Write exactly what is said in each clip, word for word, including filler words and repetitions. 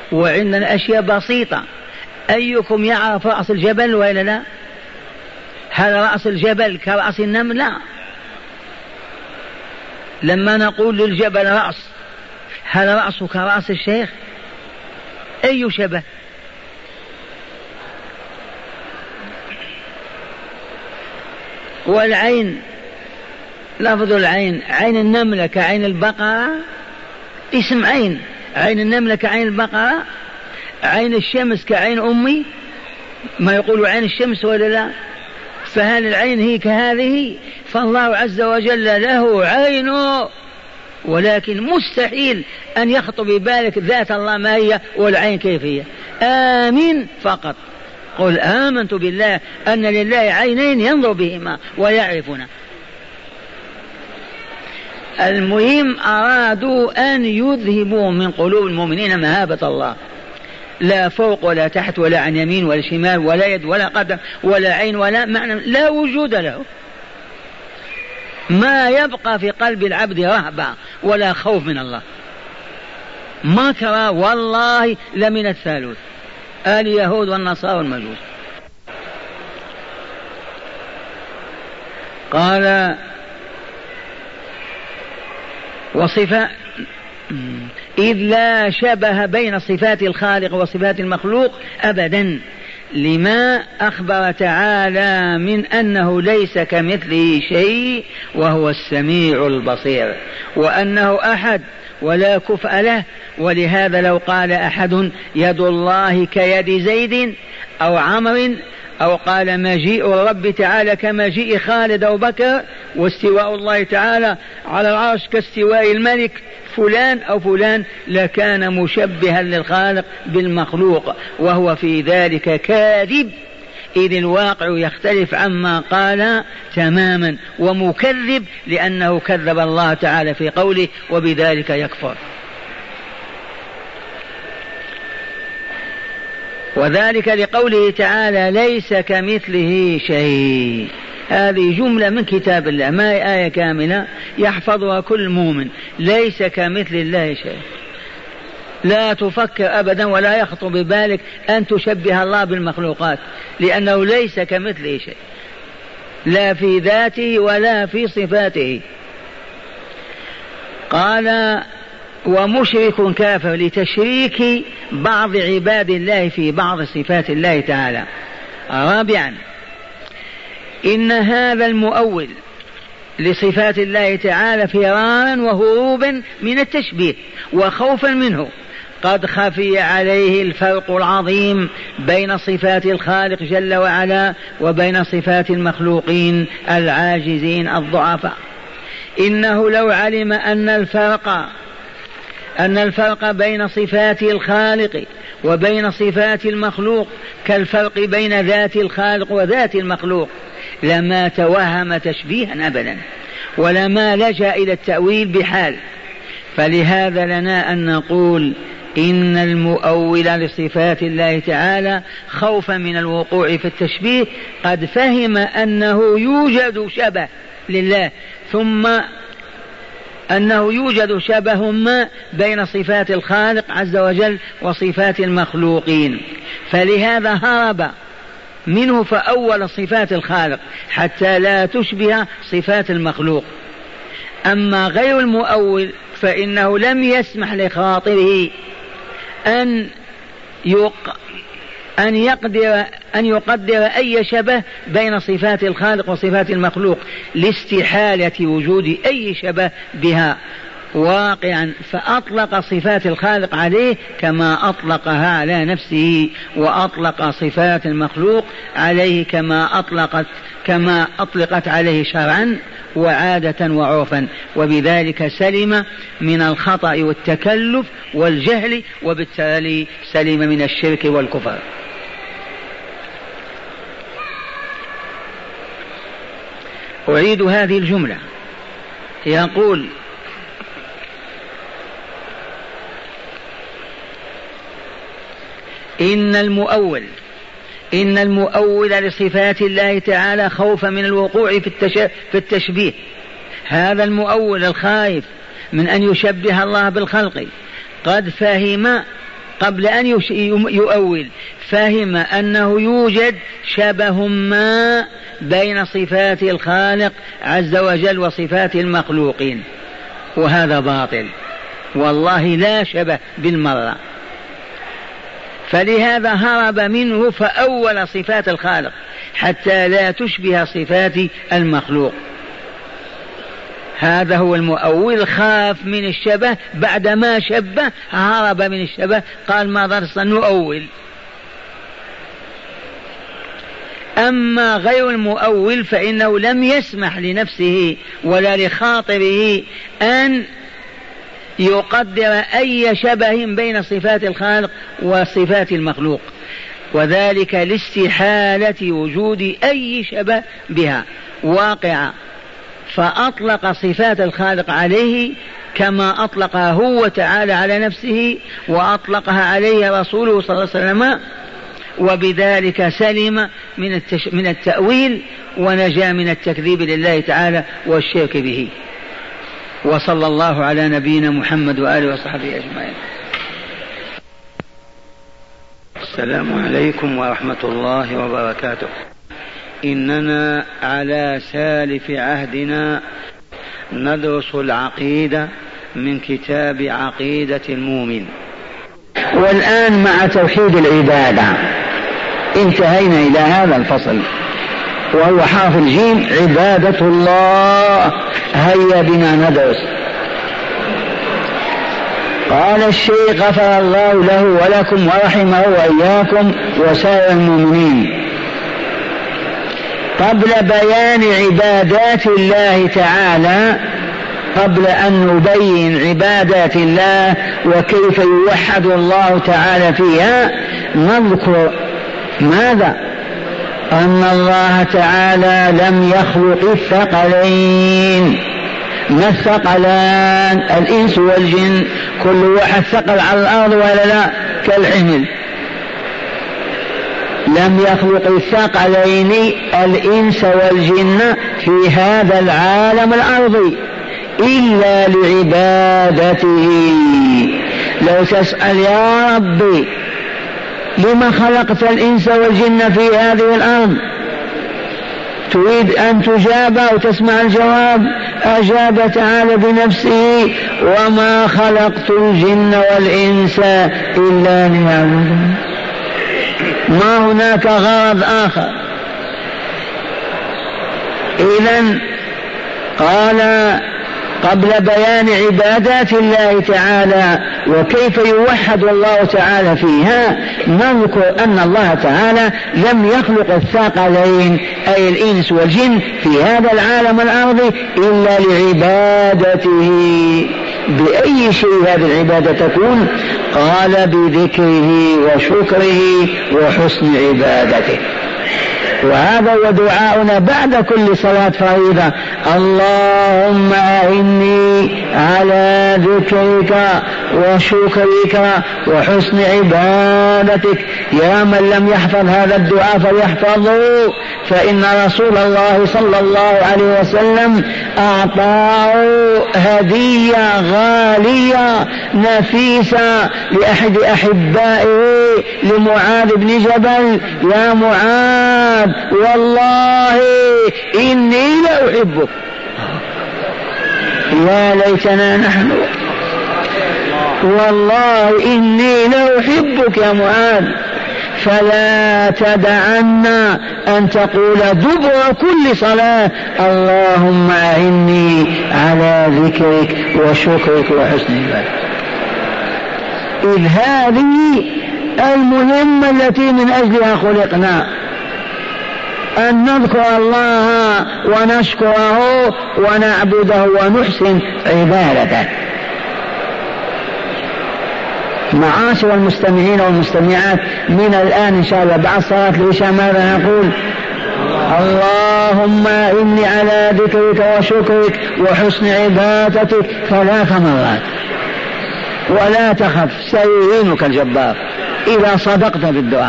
وعندنا أشياء بسيطة. أيكم يعرف رأس الجبل وإلا لا؟ هل رأس الجبل كرأس النمل؟ لا. لما نقول للجبل رأس، هل رأسه كرأس الشيخ؟ أي شبه؟ والعين، لفظ العين، عين النملة كعين البقرة، اسم عين. عين النملة كعين البقرة، عين الشمس كعين أمي، ما يقول عين الشمس ولا لا؟ فهل العين هي كهذه؟ فالله عز وجل له عين، ولكن مستحيل أن يخطر ببالك ذات الله ما هي والعين كيف هي. آمين فقط، قل آمنت بالله أن لله عينين ينظر بهما ويعرفنا. المهم أرادوا أن يذهبوا من قلوب المؤمنين مهابة الله، لا فوق ولا تحت ولا عن يمين ولا شمال ولا يد ولا قدم ولا عين ولا معنى، لا وجود له. ما يبقى في قلب العبد رهبة ولا خوف من الله. مكر والله لمن الثالوث، اليهود والنصارى والمجوس. قال وصفة إذ لا شبه بين صفات الخالق وصفات المخلوق أبدا، لما أخبر تعالى من أنه ليس كمثله شيء وهو السميع البصير، وأنه أحد ولا كفء له. ولهذا لو قال أحد يد الله كيد زيد أو عمر، أو قال مجيء الرب تعالى كمجيء خالد أو بكر، واستواء الله تعالى على العرش كاستواء الملك فلان أو فلان، لكان مشبها للخالق بالمخلوق، وهو في ذلك كاذب، إذ الواقع يختلف عما قال تماما، ومكذب لأنه كذب الله تعالى في قوله وبذلك يكفر. وذلك لقوله تعالى ليس كمثله شيء. هذه جملة من كتاب الله، ما هي آية كاملة يحفظها كل مؤمن. ليس كمثل الله شيء، لا تفكر أبدا ولا يخطر ببالك أن تشبه الله بالمخلوقات، لأنه ليس كمثله شيء، لا في ذاته ولا في صفاته. قال ومشرك كافر لتشريك بعض عباد الله في بعض صفات الله تعالى. رابعا إن هذا المؤول لصفات الله تعالى فرارا وهروبا من التشبيه وخوفا منه قد خفي عليه الفرق العظيم بين صفات الخالق جل وعلا وبين صفات المخلوقين العاجزين الضعفاء. إنه لو علم أن الفرق أن الفرق بين صفات الخالق وبين صفات المخلوق كالفرق بين ذات الخالق وذات المخلوق لما توهم تشبيها أبدا، ولما لجأ إلى التأويل بحال. فلهذا لنا أن نقول إن المؤول لصفات الله تعالى خوفا من الوقوع في التشبيه قد فهم أنه يوجد شبه لله، ثم أنه يوجد شبه ما بين صفات الخالق عز وجل وصفات المخلوقين، فلهذا هرب منه فأول صفات الخالق حتى لا تشبه صفات المخلوق. أما غير المؤول فإنه لم يسمح لخاطره أن يق... أن يقدر أن يقدر أي شبه بين صفات الخالق وصفات المخلوق لاستحالة وجود أي شبه بها واقعا، فأطلق صفات الخالق عليه كما أطلقها على نفسه، وأطلق صفات المخلوق عليه كما أطلقت كما أطلقت عليه شرعا وعادة وعرفا، وبذلك سلم من الخطأ والتكلف والجهل، وبالتالي سلم من الشرك والكفر. أعيد هذه الجملة. يقول إن المؤول إن المؤول لصفات الله تعالى خوفا من الوقوع في التشبيه، هذا المؤول الخائف من أن يشبه الله بالخلق قد فهم قبل أن يؤول فهم أنه يوجد شبه ما بين صفات الخالق عز وجل وصفات المخلوقين، وهذا باطل، والله لا شبه بالمرة. فلهذا هرب منه فأول صفات الخالق حتى لا تشبه صفات المخلوق. هذا هو المؤول، خاف من الشبه، بعدما شبه هرب من الشبه، قال ما ضرس نؤول. أما غير المؤول فإنه لم يسمح لنفسه ولا لخاطره أن يقدر أي شبه بين صفات الخالق وصفات المخلوق، وذلك لاستحالة وجود أي شبه بها واقعة، فأطلق صفات الخالق عليه كما أطلقها هو تعالى على نفسه وأطلقها عليه رسوله صلى الله عليه وسلم، وبذلك سلم من, التش... من التأويل ونجا من التكذيب لله تعالى والشرك به. وصلى الله على نبينا محمد وآله وصحبه أجمعين. السلام عليكم ورحمة الله وبركاته. إننا على سالف عهدنا ندرس العقيدة من كتاب عقيدة المؤمن، والآن مع توحيد العبادة انتهينا إلى هذا الفصل وهو حرف الجيم، عبادة الله. هيا بنا ندرس. قال الشيخ غفر الله له ولكم ورحمه وإياكم وسائر المؤمنين، قبل بيان عبادات الله تعالى، قبل أن نبين عبادات الله وكيف يوحد الله تعالى فيها، نذكر ماذا؟ أن الله تعالى لم يخلق الثقلين. ما الثقلان؟ الإنس والجن، كل واحد ثقل على الأرض ولا لا؟ كالحمل. لم يخلق الثقلين الإنس والجن في هذا العالم الأرضي إلا لعبادته. لو تسأل يا ربي لما خلقت الإنس والجن في هذه الأرض، تريد أن تجاب أو تسمع الجواب، أجاب تعالى بنفسه: وما خلقت الجن والإنس إلا ليعبدون. ما هناك غرض آخر. إذن قال قبل بيان عبادات الله تعالى وكيف يوحد الله تعالى فيها، نذكر أن الله تعالى لم يخلق الثقلين أي الإنس والجن في هذا العالم الأرضي إلا لعبادته. بأي شيء هذه العبادة تكون؟ قال بذكره وشكره وحسن عبادته. وهذا هو دعاؤنا بعد كل صلاة فريضة: اللهم أعني على ذكرك وشكرك وحسن عبادتك. يا من لم يحفظ هذا الدعاء فليحفظه، فإن رسول الله صلى الله عليه وسلم أعطاه هدية غالية نفيسة لأحد أحبائه لمعاذ بن جبل: يا معاذ والله إني لأحبك. يا ليتنا نحن، والله إني لأحبك يا معاذ، فلا تدعنا أن تقول دبر كل صلاة: اللهم أعني على ذكرك وشكرك وحسن عبادتك. إذ هذه المهمة التي من أجلها خلقنا، أن نذكر الله ونشكره ونعبده ونحسن عبادته. معاشر المستمعين والمستمعات، من الآن إن شاء الله بعد صلاة العشاء ماذا نقول؟ اللهم إني على ذكرك وشكرك وحسن عبادتك ثلاث مرات. ولا تخف، سيعينك الجبار إذا صدقت بالدعاء.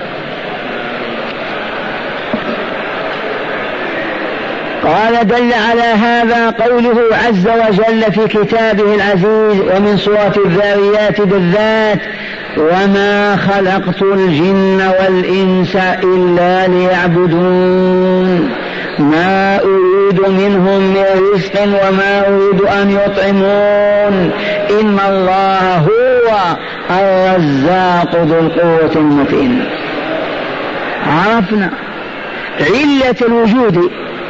قال: دل على هذا قوله عز وجل في كتابه العزيز ومن سورة الذاريات بالذات: وما خلقت الجن والإنس إلا ليعبدون ما أريد منهم من رزق وما أريد أن يطعمون إن الله هو الرزاق ذو القوة المتين. عرفنا علة الوجود،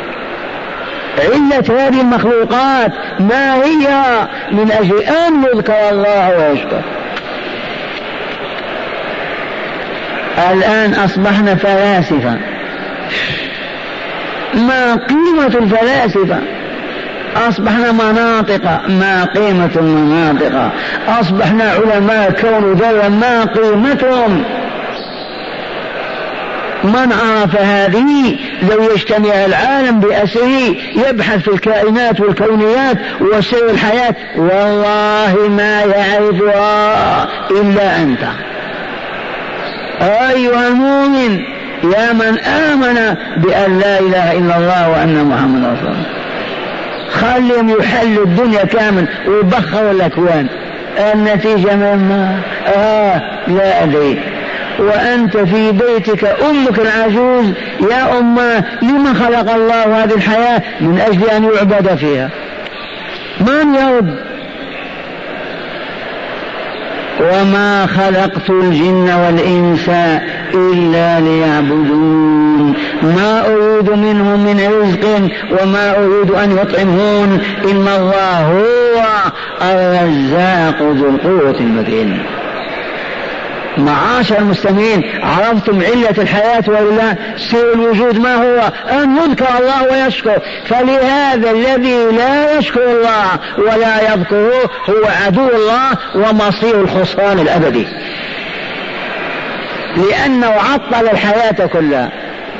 علة هذه المخلوقات ما هي؟ من أجل أن يذكر الله ويشكر. الآن أصبحنا فلاسفة. ما قيمة الفلاسفة؟ أصبحنا مناطق. ما قيمة المناطق؟ أصبحنا علماء كون ذرة. ما قيمتهم؟ من عرف هذه لو يجتمع العالم بأسره يبحث في الكائنات والكونيات وسير الحياة والله ما يعرفها إلا أنت أيها المؤمن يا من آمن بأن لا إله إلا الله وأن محمد رسول الله. خلهم يحل الدنيا كامل ويبخروا الأكوان. النتيجة مما آه لا أدري. وأنت في بيتك أمك العجوز يا أمه لما خلق الله هذه الحياة؟ من أجل أن يعبد فيها. من يرد؟ وما خلقت الجن والإنس إلا ليعبدون ما أريد منهم من رزق وما أريد أن يطعمون إن الله هو الرزاق ذو القوة المتين. معاشر المستمعين، عرفتم علة الحياة ولا سر الوجود ما هو؟ أن يذكر الله ويشكر. فلهذا الذي لا يشكر الله ولا يذكره هو عدو الله ومصير الخسران الأبدي، لأنه عطل الحياة كلها.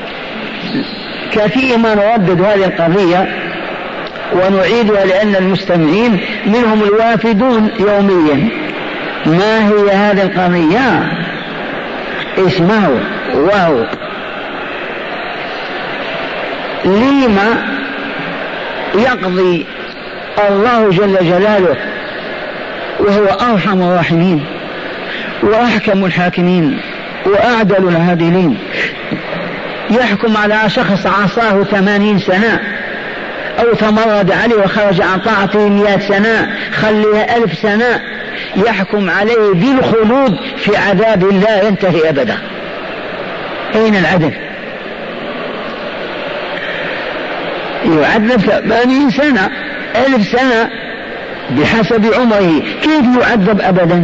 كثير ما نردد هذه القضية ونعيدها لأن المستمعين منهم الوافدون يوميا. ما هي هذه القضية؟ اسمعوا وهو لما يقضي الله جل جلاله وهو أرحم الراحمين وأحكم الحاكمين وأعدل العادلين يحكم على شخص عصاه ثمانين سنة أو تمرد عليه وخرج عن طاعته مئة سنة خليها ألف سنة يحكم عليه بالخلود في عذاب لا ينتهي أبدا. أين العدل؟ يعذب ثمانين سنة ألف سنة بحسب عمره، كيف يعذب أبدا؟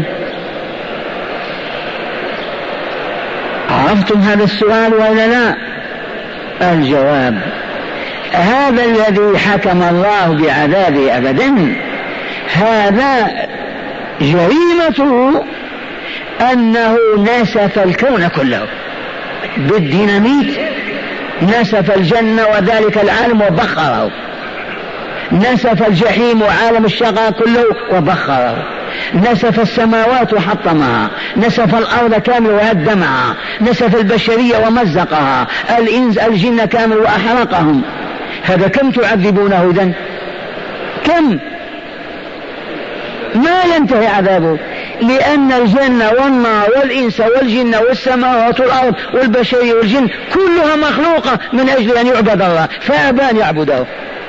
عرفتم هذا السؤال ولا لا؟ الجواب هذا الذي حكم الله بعذابه أبدا هذا جريمته أنه نسف الكون كله بالديناميت، نسف الجنة وذلك العالم وبخره، نسف الجحيم وعالم الشقاء كله وبخره، نسف السماوات وحطمها، نسف الأرض كامل وهدمها، نسف البشرية ومزقها، الإنس الجن كامل وأحرقهم. هذا كم تعذبونه إذن؟ كم؟ ما ينتهي عذابه، لأن الجنة والنار والإنس والجن والسماوات والأرض والبشرية والجن كلها مخلوقة من أجل أن يعبد الله فأبى أن يعبده.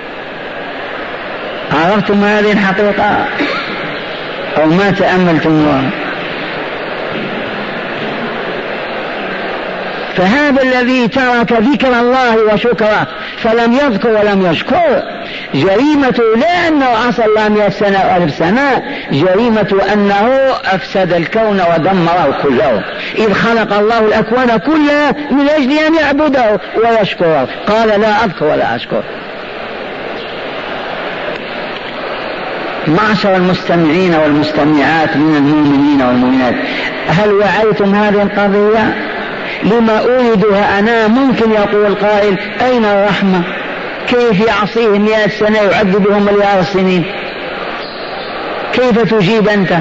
عرفتم هذه الحقيقة أو ما تأملتموها؟ فهذا الذي ترك ذكر الله وشكره فلم يذكر ولم يشكر جريمته لا أنه عصى الله مئة سنة أو ألف سنة، جريمة أنه أفسد الكون ودمره كله، إذ خلق الله الأكوان كلها من أجل أن يعبده ويشكره. قال لا أذكر ولا أشكر. معشر المستمعين والمستمعات من المؤمنين والمؤمنات، هل وعيتم هذه القضية؟ لما أريدها أنا؟ ممكن يقول قائل أين الرحمة؟ كيف يعصيه مئة سنة يعذبهم مليار السنين؟ كيف تجيب أنت؟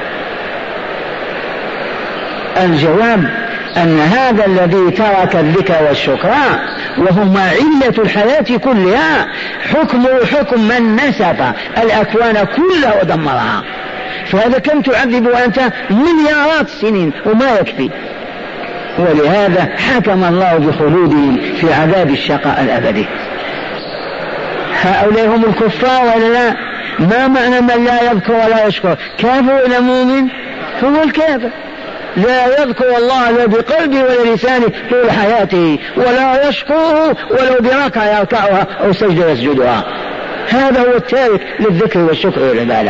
الجواب أن هذا الذي ترك الذكر والشكر وهما علة الحياة كلها حكمه حكم من نسف الأكوان كلها ودمرها فهذا كم تعذب وأنت مليارات السنين وما يكفي. ولهذا حكم الله بخلودهم في عذاب الشقاء الأبدي. هؤلاء هم الكفار ولا لا؟ ما معنى من لا يذكر ولا يشكر؟ كافر ولا مؤمن؟ هو الكافر، لا يذكر الله لا بقلبه ولا لسانه طول حياته، ولا يشكره ولو بركعة يركعها أو سجدة يسجدها. هذا هو التارك للذكر والشكر والعبادة.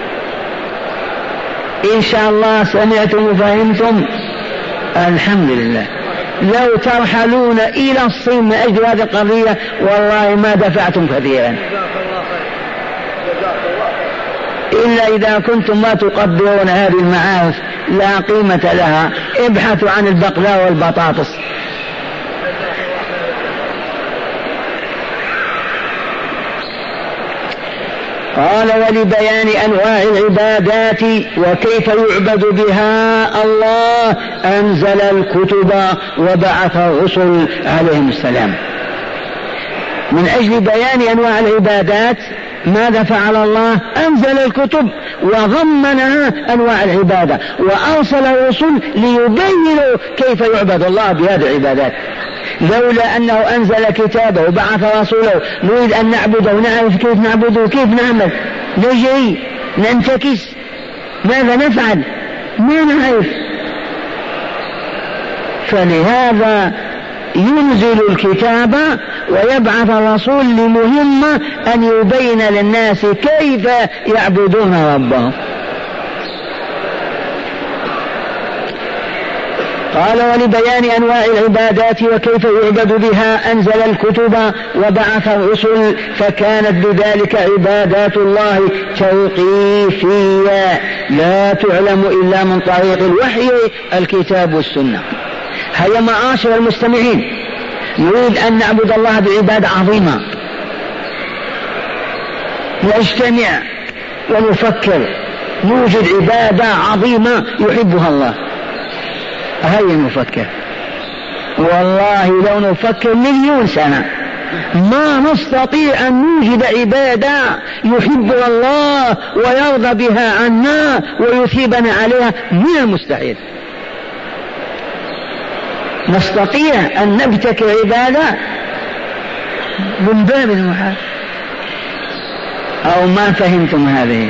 إن شاء الله سمعتم وفهمتم، الحمد لله. لو ترحلون إلى الصين من أجل هذه القضية والله ما دفعتم كثيرا، إلا إذا كنتم ما تقدرون هذه المعارف لا قيمة لها. ابحثوا عن البقلاء والبطاطس. قال ولبيان أنواع العبادات وكيف يعبد بها الله أنزل الكتب وبعث الرسل عليهم السلام. من أجل بيان أنواع العبادات ماذا فعل الله؟ أنزل الكتب وضمنها أنواع العبادة، وأرسل الرسل ليبينوا كيف يعبد الله بهذه العبادات. لولا أنه أنزل كتابه وبعث رسوله نريد أن نعبده ونعرف كيف نعبده وكيف نعمل، نجري ننتكس، ماذا نفعل؟ ما نعرف. فلهذا ينزل الكتاب ويبعث الرسول لمهمة أن يبين للناس كيف يعبدون ربهم. قال ولبيان أنواع العبادات وكيف يعبد بها أنزل الكتب وبعث الرسل، فكانت بذلك عبادات الله توقيفية لا تعلم إلا من طريق الوحي الكتاب والسنة. هيا معاشر المستمعين، نريد أن نعبد الله بعبادة عظيمة، نجتمع ونفكر نوجد عبادة عظيمة يحبها الله. هيا نفكر، والله لو نفكر مليون سنة ما نستطيع أن نوجد عبادة يحبها الله ويرضى بها عنا ويثيبنا عليها، من المستحيل. نستطيع أن نبتكر عبادة من باب المحال، أو ما فهمتم هذه؟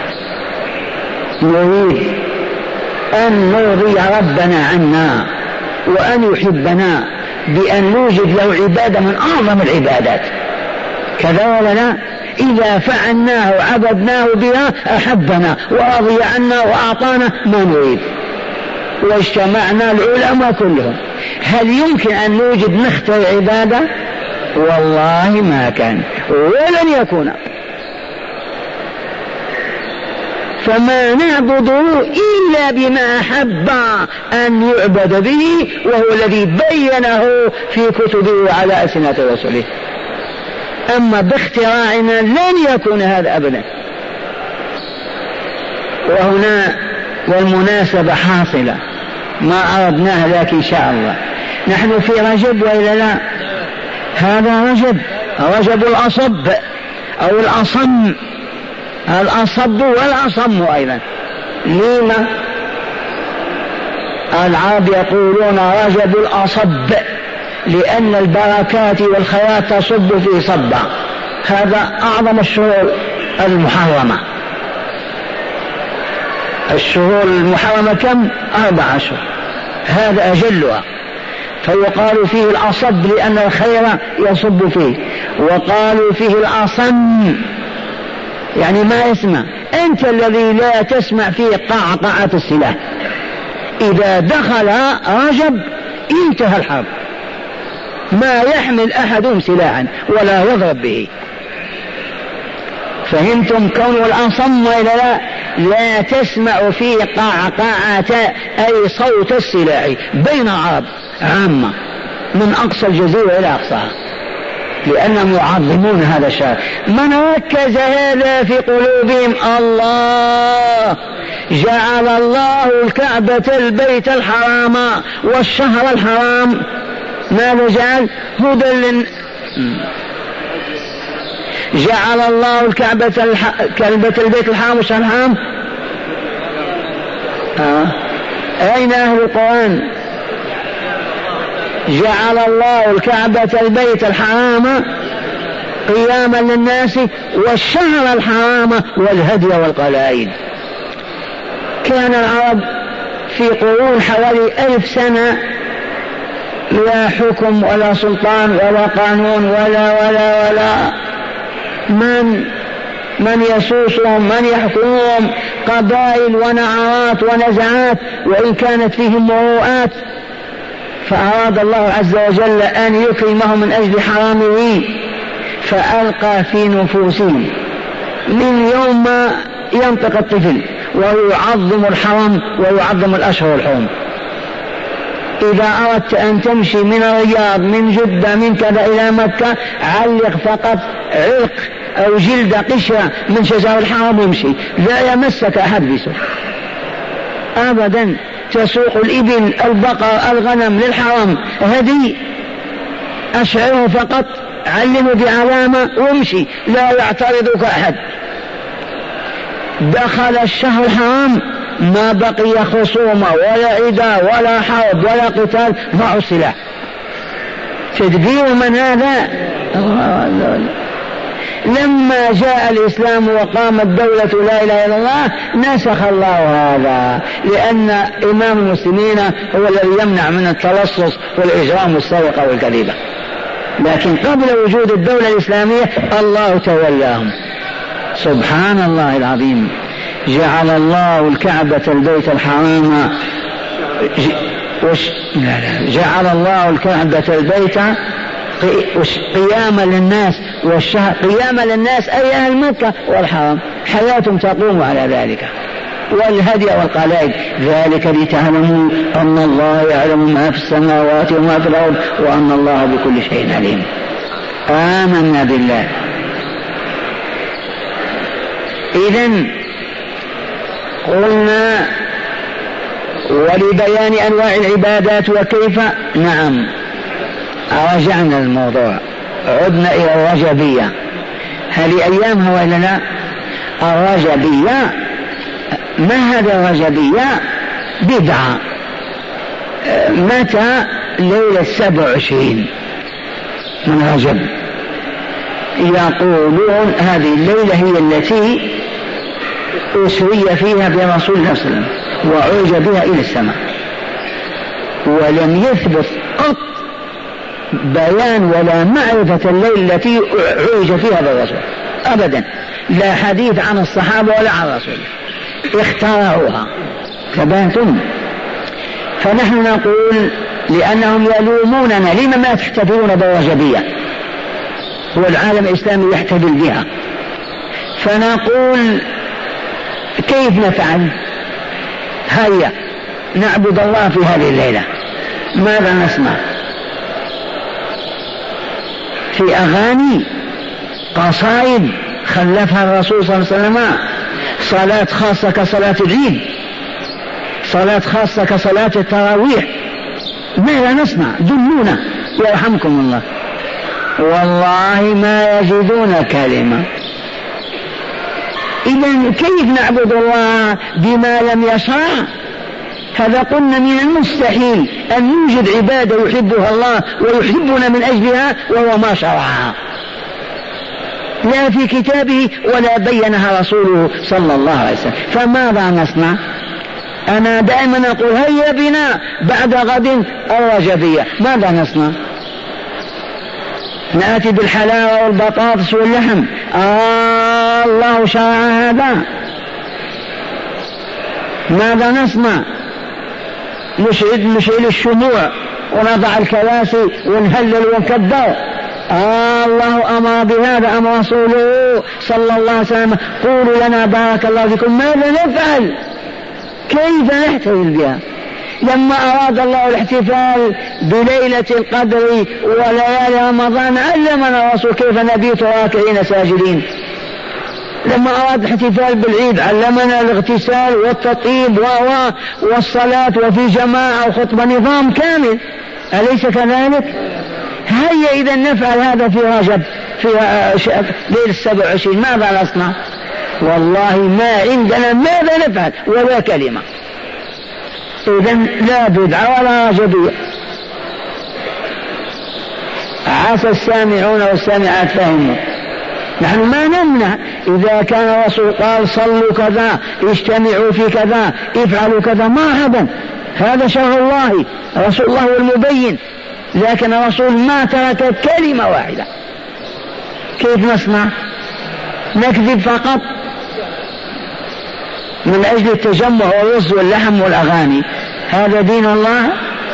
نريد أن نرضي ربنا عنا وأن يحبنا بأن نوجد له عبادة من أعظم العبادات، كذا ولا لا؟ إذا فعلناه وعبدناه بها أحبنا ورضي عنا وأعطانا ما نريد. واجتمعنا العلماء كلهم، هل يمكن أن نوجد نختار عبادة؟ والله ما كان ولن يكون. فما نعبده إلا بما أحب أن يعبد به، وهو الذي بينه في كتبه وعلى ألسنة رسله. أما باختراعنا لن يكون هذا أبدا. وهنا والمناسبة حاصلة ما أردناها لكن إن شاء الله نحن في رجب وإلا لا؟ هذا رجب، رجب الأصب أو الأصم، الأصب والأصم أيضا. لما العرب يقولون رجب الأصب؟ لأن البركات والخيرات تصب في صبا. هذا أعظم الشهور المحرمة. الشهور المحرمة كم؟ أربع أشهر، هذا أجلها. فيقال فيه الأصب لأن الخير يصب فيه، وقالوا فيه الأصم يعني ما يسمع. أنت الذي لا تسمع فيه قعقعة السلاح. إذا دخل رجب انتهى الحرب، ما يحمل أحدهم سلاحا ولا يضرب به. فهمتم؟ كون الأصم وإلا لا؟ لا تسمع فيه قعقعة أي صوت السلاح بين عرب عامة من أقصى الجزيرة إلى أقصاها، لأنهم يعظمون هذا الشهر. من ركز هذا في قلوبهم الله جعل الله الكعبة البيت الحرام والشهر الحرام ماذا جعل؟ هدى لن... جعل الله الكعبة الح... كعبة البيت الحرام والشهر الحرام آه. أين أهل القرآن؟ جعل الله الكعبة البيت الحرام قياما للناس والشهر الحرام والهدي والقلائد. كان العرب في قرون حوالي ألف سنة لا حكم ولا سلطان ولا قانون ولا ولا ولا من من يسوسهم من يحكمهم، قبائل ونعرات ونزعات، وإن كانت فيهم مروءات. فأراد الله عز وجل أن يكرمهم من أجل حرامه، فألقى في نفوسهم من يوم ما ينطق الطفل وهو يعظم الحرم ويعظم الأشهر الحرم. إذا أردت أن تمشي من الرياض من جدة من كذا إلى مكة علق فقط عرق أو جلد قشرة من شجر الحرم وامشي، لا يمسك أحد بسوء أبدا. تسوق الإبل البقر الغنم للحرم هدي، أشعره فقط، علمه بعلامة وامشي، لا يعترضك أحد. دخل الشهر الحرام ما بقي خصومة ولا عداء ولا حرب ولا قتال، ضعوا السلاح. تدبير من هذا؟ لما جاء الإسلام وقامت دولة لا إله إلا الله نسخ الله هذا، لأن إمام المسلمين هو الذي يمنع من التلصص والإجرام والسرقة والكذبة. لكن قبل وجود الدولة الإسلامية الله تولاهم. سبحان الله العظيم. جعل الله الكعبة البيت الحرام جعل الله الكعبة البيت قياما للناس والشهر قياما للناس أي أهل مكة والحرم، حياتهم تقوم على ذلك، والهدي والقلائد. ذلك لتعلموا أن الله يعلم ما في السماوات وما في الأرض وأن الله بكل شيء عليم. آمنا بالله. إذن قلنا ولبيان أنواع العبادات وكيف. نعم رجعنا الموضوع، عدنا إلى الرجبية. هل أيامها وإلا لا؟ الرجبية ما هذا الرجبية؟ بدعة. متى؟ ليلة سبع وعشرين من رجب. يقولون هذه الليلة هي التي أسري فيها برسول الله صلى الله عليه وسلم وعرج بها إلى السماء، ولم يثبت قط بيان ولا معرفة الليلة التي عرج فيها بالرسول أبدا، لا حديث عن الصحابة ولا عن الرسول، اخترعوها. ثباتم. فنحن نقول لأنهم يلوموننا لما ما تحتفلون بالرجبية والعالم الإسلامي يحتفل بها، فنقول كيف نفعل؟ هيا نعبد الله في هذه الليلة. ماذا نسمع؟ في أغاني قصائد خلفها الرسول صلى الله عليه وسلم، صلاة خاصة كصلاة العيد، صلاة خاصة كصلاة التراويح. ماذا نسمع؟ دلونا يرحمكم الله. والله ما يجدون كلمة. إذن كيف نعبد الله بما لم يشرع؟ هذا قلنا من المستحيل أن يوجد عبادة يحبها الله ويحبنا من أجلها وهو ما شرعها، لا في كتابه ولا بينها رسوله صلى الله عليه وسلم. فماذا نصنع؟ أنا دائما أقول هيا بنا بعد غد الرجبية. ماذا نصنع؟ نأتي بالحلاوة والبطاطس واللحم. آه الله شرع هذا. ماذا نصنع؟ نشعل نشعل الشموع ونضع الكراسي ونهلل ونكبر. آه الله أمر بهذا، أمر رسوله صلى الله عليه وسلم. قولوا لنا بارك الله فيكم ماذا نفعل؟ كيف نحتفل بها؟ لما أراد الله الاحتفال بليلة القدر وليالي رمضان علمنا الرسول كيف نبيت راكعين ساجدين. لما أراد الاحتفال بالعيد علمنا الاغتسال والتطيب والصلاة وفي جماعة وخطبة نظام كامل، أليس كذلك؟ هيا إذا نفعل هذا في رجب في ليلة السبع وعشرين. ماذا نصنع؟ والله ما عندنا ماذا نفعل ولا كلمة. إذن لا بدعة ولا رجبية. عسى السامعون والسامعات فهموا. نحن ما نمنع إذا كان الرسول قال صلوا كذا، اجتمعوا في كذا، افعلوا كذا، مرحبا، هذا شرع الله، رسول الله هو المبين، لكن الرسول ما ترك كلمة واحدة. كيف نصنع؟ نكذب فقط من أجل التجمع والرز واللحم والأغاني؟ هذا دين الله؟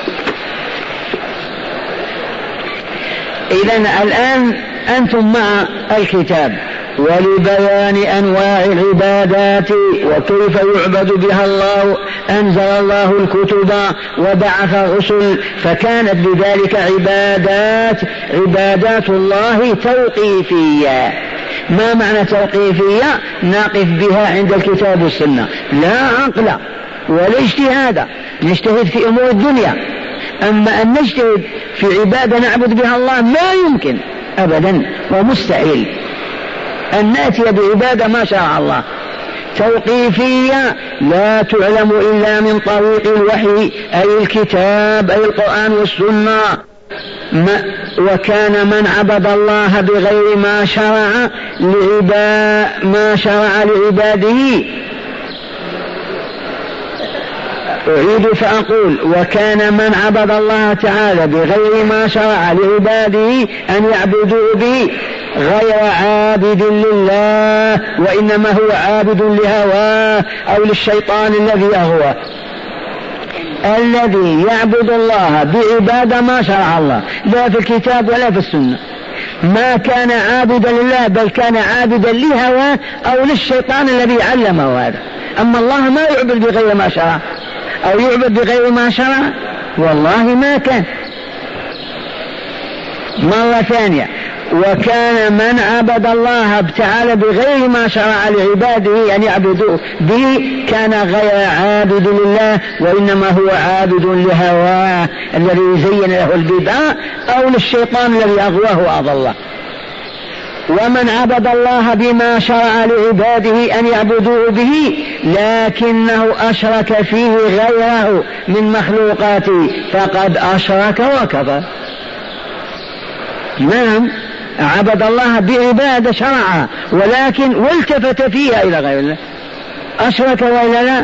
إذن الآن أنتم مع الكتاب ولبيان أنواع العبادات وكيف يعبد بها الله أنزل الله الكتب وبعث الرسل، فكانت بذلك عبادات عبادات الله توقيفية. ما معنى توقيفية؟ نقف بها عند الكتاب والسنة، لا عقل ولا اجتهاد، نجتهد في أمور الدنيا. أما أن نجتهد في عبادة نعبد بها الله ما يمكن أبدا، ومستحيل أن نأتي بعبادة ما شاء الله. توقيفية لا تعلم إلا من طريق الوحي، أي الكتاب أي القرآن والسنة. ما وكان من عبد الله بغير ما شرع لعباد ما شرع لعباده. أعيد فأقول: وكان من عبد الله تعالى بغير ما شرع لعباده أن يعبدوا به غير عابد لله، وإنما هو عابد لهواه أو للشيطان الذي يهوى. الذي يعبد الله بعبادة ما شرع الله لا في الكتاب ولا في السنة ما كان عابدا لله، بل كان عابدا لهواه أو للشيطان الذي علمه هذا. أما الله ما يعبد بغير ما شرع أو يعبد بغير ما شرع، والله ما كان. مرة ثانية: وكان من عبد الله تعالى بغير ما شرع لعباده أن يعبدوه به كان غير عابد لله، وإنما هو عابد لهواه الذي زين له البدعة أو للشيطان الذي أغواه وأضله. ومن عبد الله بما شرع لعباده أن يعبدوه به لكنه أشرك فيه غيره من مخلوقاته فقد أشرك وكفر. نعم، عبد الله بعبادة شرعها ولكن والتفت فيها إلى غير الله، أشرك وإلا لا؟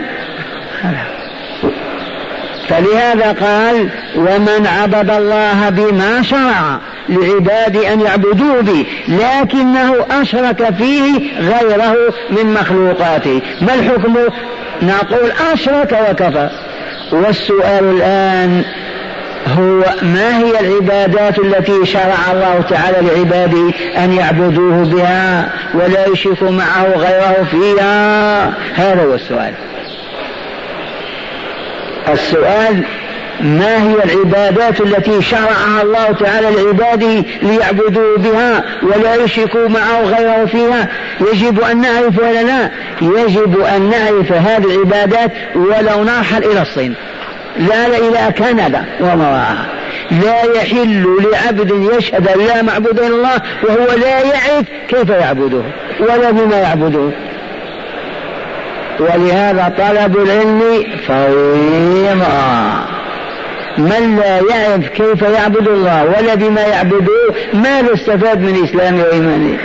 فلهذا قال: ومن عبد الله بما شرع لعباد أن يعبدوه به لكنه أشرك فيه غيره من مخلوقاته. ما الحكم؟ نقول أشرك وكفر. والسؤال الآن هو: ما هي العبادات التي شرع الله تعالى لعباده أن يعبدوه بها ولا يشركوا معه غيره فيها؟ هذا هو السؤال. السؤال: ما هي العبادات التي شرعها الله تعالى لعباده ليعبدوا بها ولا يشركوا معه غيره فيها؟ يجب أن نعرف ولا لا؟ يجب أن نعرف هذه العبادات ولو نرحل إلى الصين، لا لا إلى كندا ومراها. لا يحل لعبد يشهد أن لا معبود إلا الله وهو لا يعرف كيف يعبده ولا بما يعبده. ولهذا طلب العلم فريضة. من لا يعرف كيف يعبد الله ولا بما يعبده ماذا استفاد من إسلامه وإيمانه؟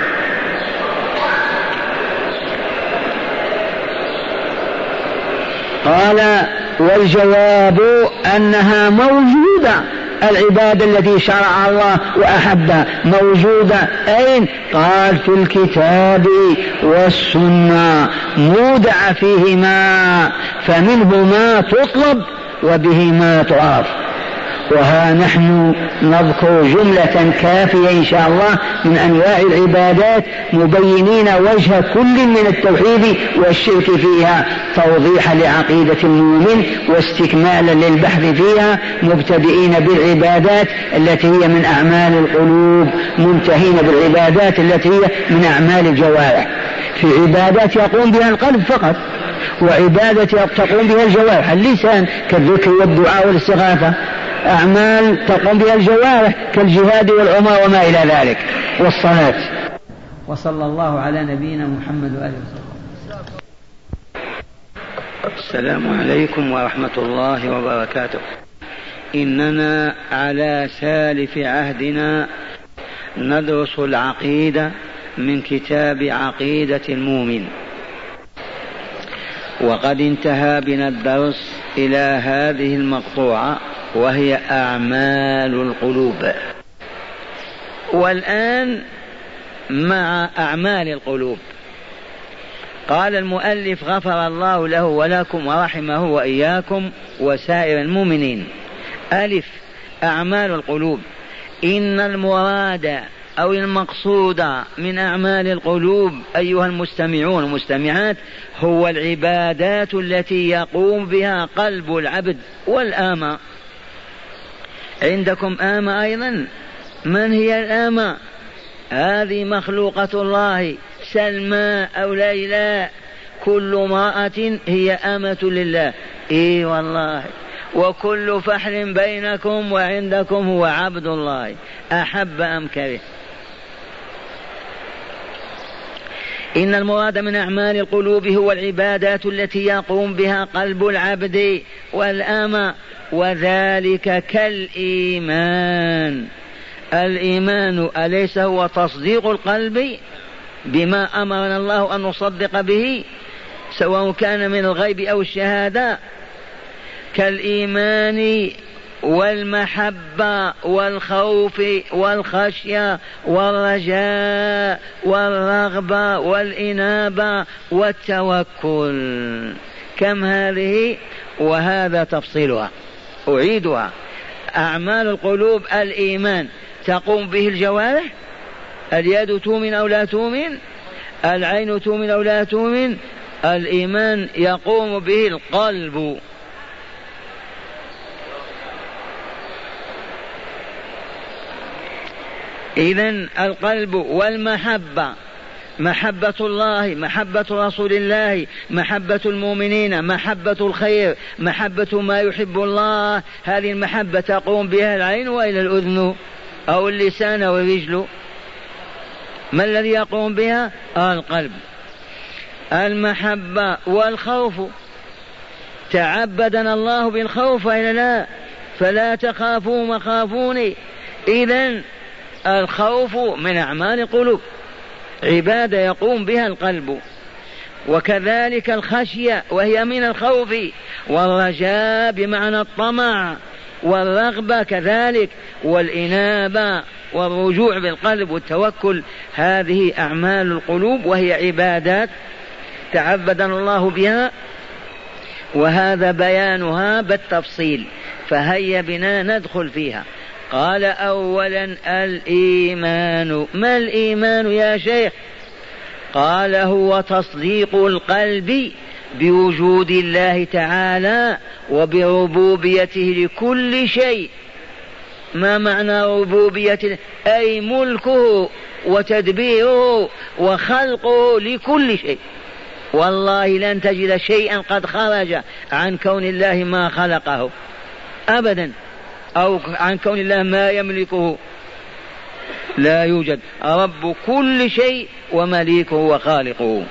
قال: والجواب أنها موجودة، العبادة التي شرع الله وأحبها موجودة. أين؟ قال: في الكتاب والسنة، مودع فيهما، فمنه ما تطلب وبه ما تعرف. وها نحن نذكر جملة كافية إن شاء الله من أنواع العبادات مبينين وجه كل من التوحيد والشرك فيها، توضيحا لعقيدة المؤمن واستكمالا للبحث فيها، مبتدئين بالعبادات التي هي من أعمال القلوب، منتهين بالعبادات التي هي من أعمال الجوارح. في عبادات يقوم بها القلب فقط، وعبادة تقوم بها الجوارح، اللسان كالذكر والدعاء والاستغاثة، أعمال تقوم بها الجوارح كالجهاد والعمرة وما إلى ذلك والصلاة. وصلى الله على نبينا محمد وآله وسلم. السلام عليكم ورحمة الله وبركاته. إننا على سالف عهدنا ندرس العقيدة من كتاب عقيدة المؤمن، وقد انتهى بنا الدرس إلى هذه المقطوعة وهي أعمال القلوب. والآن مع أعمال القلوب. قال المؤلف غفر الله له ولكم ورحمه وإياكم وسائر المؤمنين. ألف، أعمال القلوب. إن المراد أو المقصود من أعمال القلوب أيها المستمعون والمستمعات هو العبادات التي يقوم بها قلب العبد والآمة. عندكم آمة أيضا. من هي الآمة؟ هذه مخلوقة الله، سلمى أو ليلى، كل امرأة هي آمة لله. إيه والله. وكل فحل بينكم وعندكم هو عبد الله، أحب أم كره. إن المراد من أعمال القلوب هو العبادات التي يقوم بها قلب العبد والآمة، وذلك كالإيمان. الإيمان أليس هو تصديق القلب بما أمرنا الله أن نصدق به سواء كان من الغيب أو الشهادة؟ كالإيمان والمحبة والخوف والخشية والرجاء والرغبة والإنابة والتوكل. كم هذه؟ وهذا تفصيلها، أعيدها. أعمال القلوب الإيمان تقوم به الجوارح، اليد تؤمن أو لا تؤمن، العين تؤمن أو لا تؤمن، الإيمان يقوم به القلب. إذن القلب والمحبة، محبة الله، محبة رسول الله، محبة المؤمنين، محبة الخير، محبة ما يحب الله. هذه المحبة تقوم بها العين وإلى الأذن أو اللسان أو الرجل. ما الذي يقوم بها؟ القلب. المحبة والخوف، تعبدنا الله بالخوف إلى لا، فلا تخافوا مخافوني. إذن الخوف من أعمال القلوب، عبادة يقوم بها القلب. وكذلك الخشية وهي من الخوف، والرجاء بمعنى الطمع، والرغبة كذلك، والإنابة والرجوع بالقلب والتوكل. هذه أعمال القلوب وهي عبادات تعبدنا الله بها، وهذا بيانها بالتفصيل، فهيا بنا ندخل فيها. قال أولا الإيمان. ما الإيمان يا شيخ؟ قال هو تصديق القلب بوجود الله تعالى وبربوبيته لكل شيء. ما معنى ربوبيته؟ أي ملكه وتدبيره وخلقه لكل شيء. والله لن تجد شيئا قد خرج عن كون الله ما خلقه أبدا، أو عن كون الله ما يملكه، لا يوجد. رب كل شيء ومليكه وخالقه.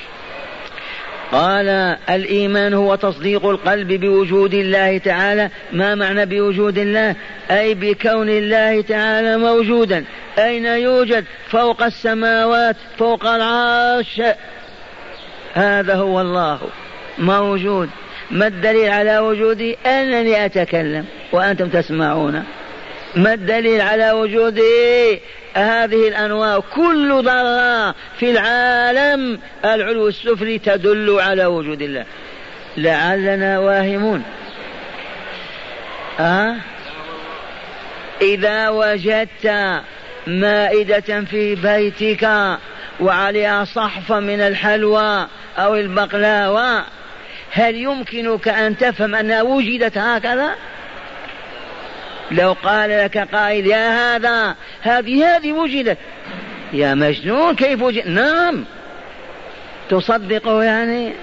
قال الإيمان هو تصديق القلب بوجود الله تعالى. ما معنى بوجود الله؟ أي بكون الله تعالى موجودا. أين يوجد؟ فوق السماوات، فوق العرش. هذا هو الله موجود. ما الدليل على وجوده؟ أنني أتكلم وأنتم تسمعون. ما الدليل على وجوده؟ هذه الأنواع، كل ذرة في العالم العلو السفلي تدل على وجود الله. لعلنا واهمون. أه؟ إذا وجدت مائدة في بيتك وعليها صحفة من الحلوى أو البقلاوة، هل يمكنك أن تفهم أنها وجدت هكذا؟ لو قال لك قائل يا هذا هذه هذه وجدت، يا مجنون كيف وجدت؟ نعم، تصدقه يعني؟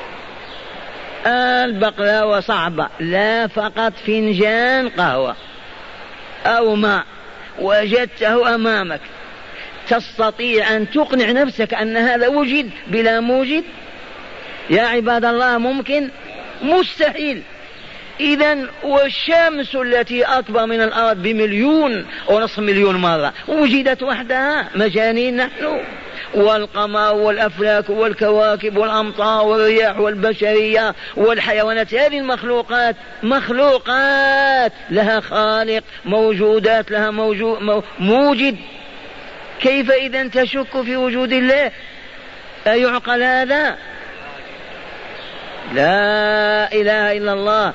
البقلاوة صعبة، لا فقط فنجان قهوة أو ماء وجدته أمامك، تستطيع أن تقنع نفسك أن هذا وجد بلا موجد؟ يا عباد الله ممكن؟ مستحيل. إذن والشمس التي أكبر من الأرض بمليون ونصف مليون مرة وجدت وحدها، مجانين نحن؟ والقمر والأفلاك والكواكب والأمطار والرياح والبشرية والحيوانات، هذه المخلوقات مخلوقات لها خالق، موجودات لها موجود موجد. كيف إذن تشك في وجود الله؟ أيعقل هذا؟ لا إله إلا الله.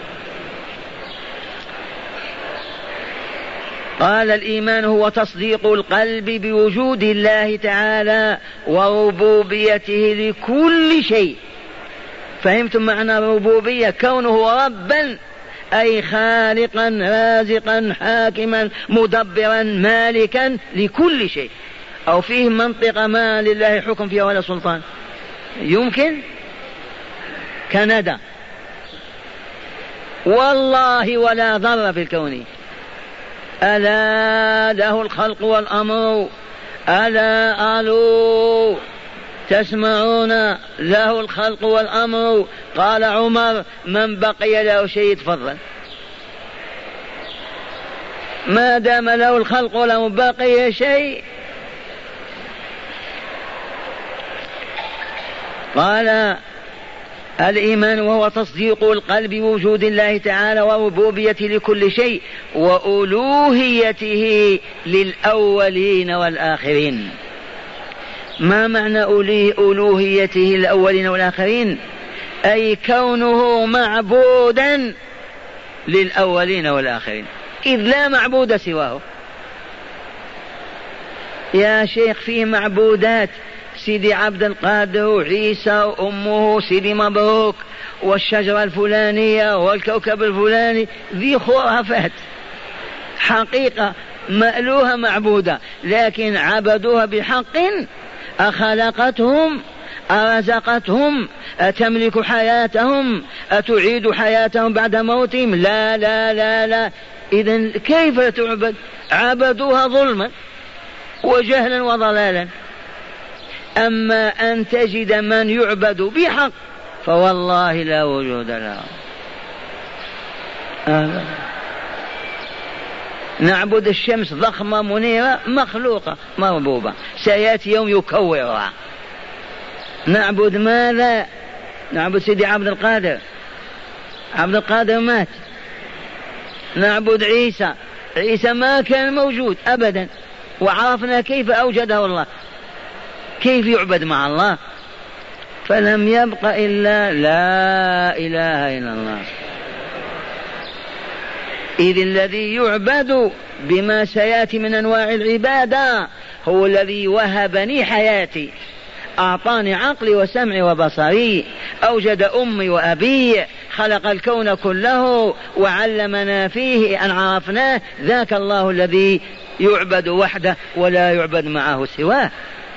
قال الإيمان هو تصديق القلب بوجود الله تعالى وربوبيته لكل شيء. فهمتم معنى الربوبية؟ كونه ربا أي خالقا رازقا حاكما مدبرا مالكا لكل شيء. أو فيه منطقة ما لله حكم فيها ولا سلطان؟ يمكن؟ كندا والله ولا ضر في الكون. ألا له الخلق والأمر؟ ألا ألو تسمعون؟ له الخلق والأمر. قال عمر من بقي له شيء تفضل، ما دام له الخلق وله بقي شيء. قال الإيمان وهو تصديق القلب بوجود الله تعالى وربوبيته لكل شيء وألوهيته للأولين والآخرين. ما معنى ألوهيته للأولين والآخرين؟ أي كونه معبودا للأولين والآخرين، إذ لا معبود سواه. يا شيخ فيه معبودات، سيدي عبد القادر وعيسى وأمه سيدي مبروك والشجرة الفلانية والكوكب الفلاني، ذي خرافات حقيقة مألوهة معبودة، لكن عبدوها بحق. أخلقتهم؟ أرزقتهم؟ أتملك حياتهم؟ أتعيد حياتهم بعد موتهم؟ لا لا لا لا. إذن كيف تعبد؟ عبدوها ظلما وجهلا وضلالا. أما أن تجد من يعبد بحق فوالله لا وجود له. آه. نعبد الشمس ضخمة منيرة مخلوقة مربوبة، سيأتي يوم يكورها. نعبد ماذا؟ نعبد سيدي عبد القادر، عبد القادر مات. نعبد عيسى، عيسى ما كان موجود أبدا، وعرفنا كيف أوجده الله، كيف يعبد مع الله. فلم يبق إلا لا إله إلا الله. إذ الذي يعبد بما سيأتي من أنواع العبادة هو الذي وهبني حياتي، أعطاني عقلي وسمعي وبصري، أوجد أمي وأبي، خلق الكون كله وعلمنا فيه أن عرفناه. ذاك الله الذي يعبد وحده ولا يعبد معه سواه.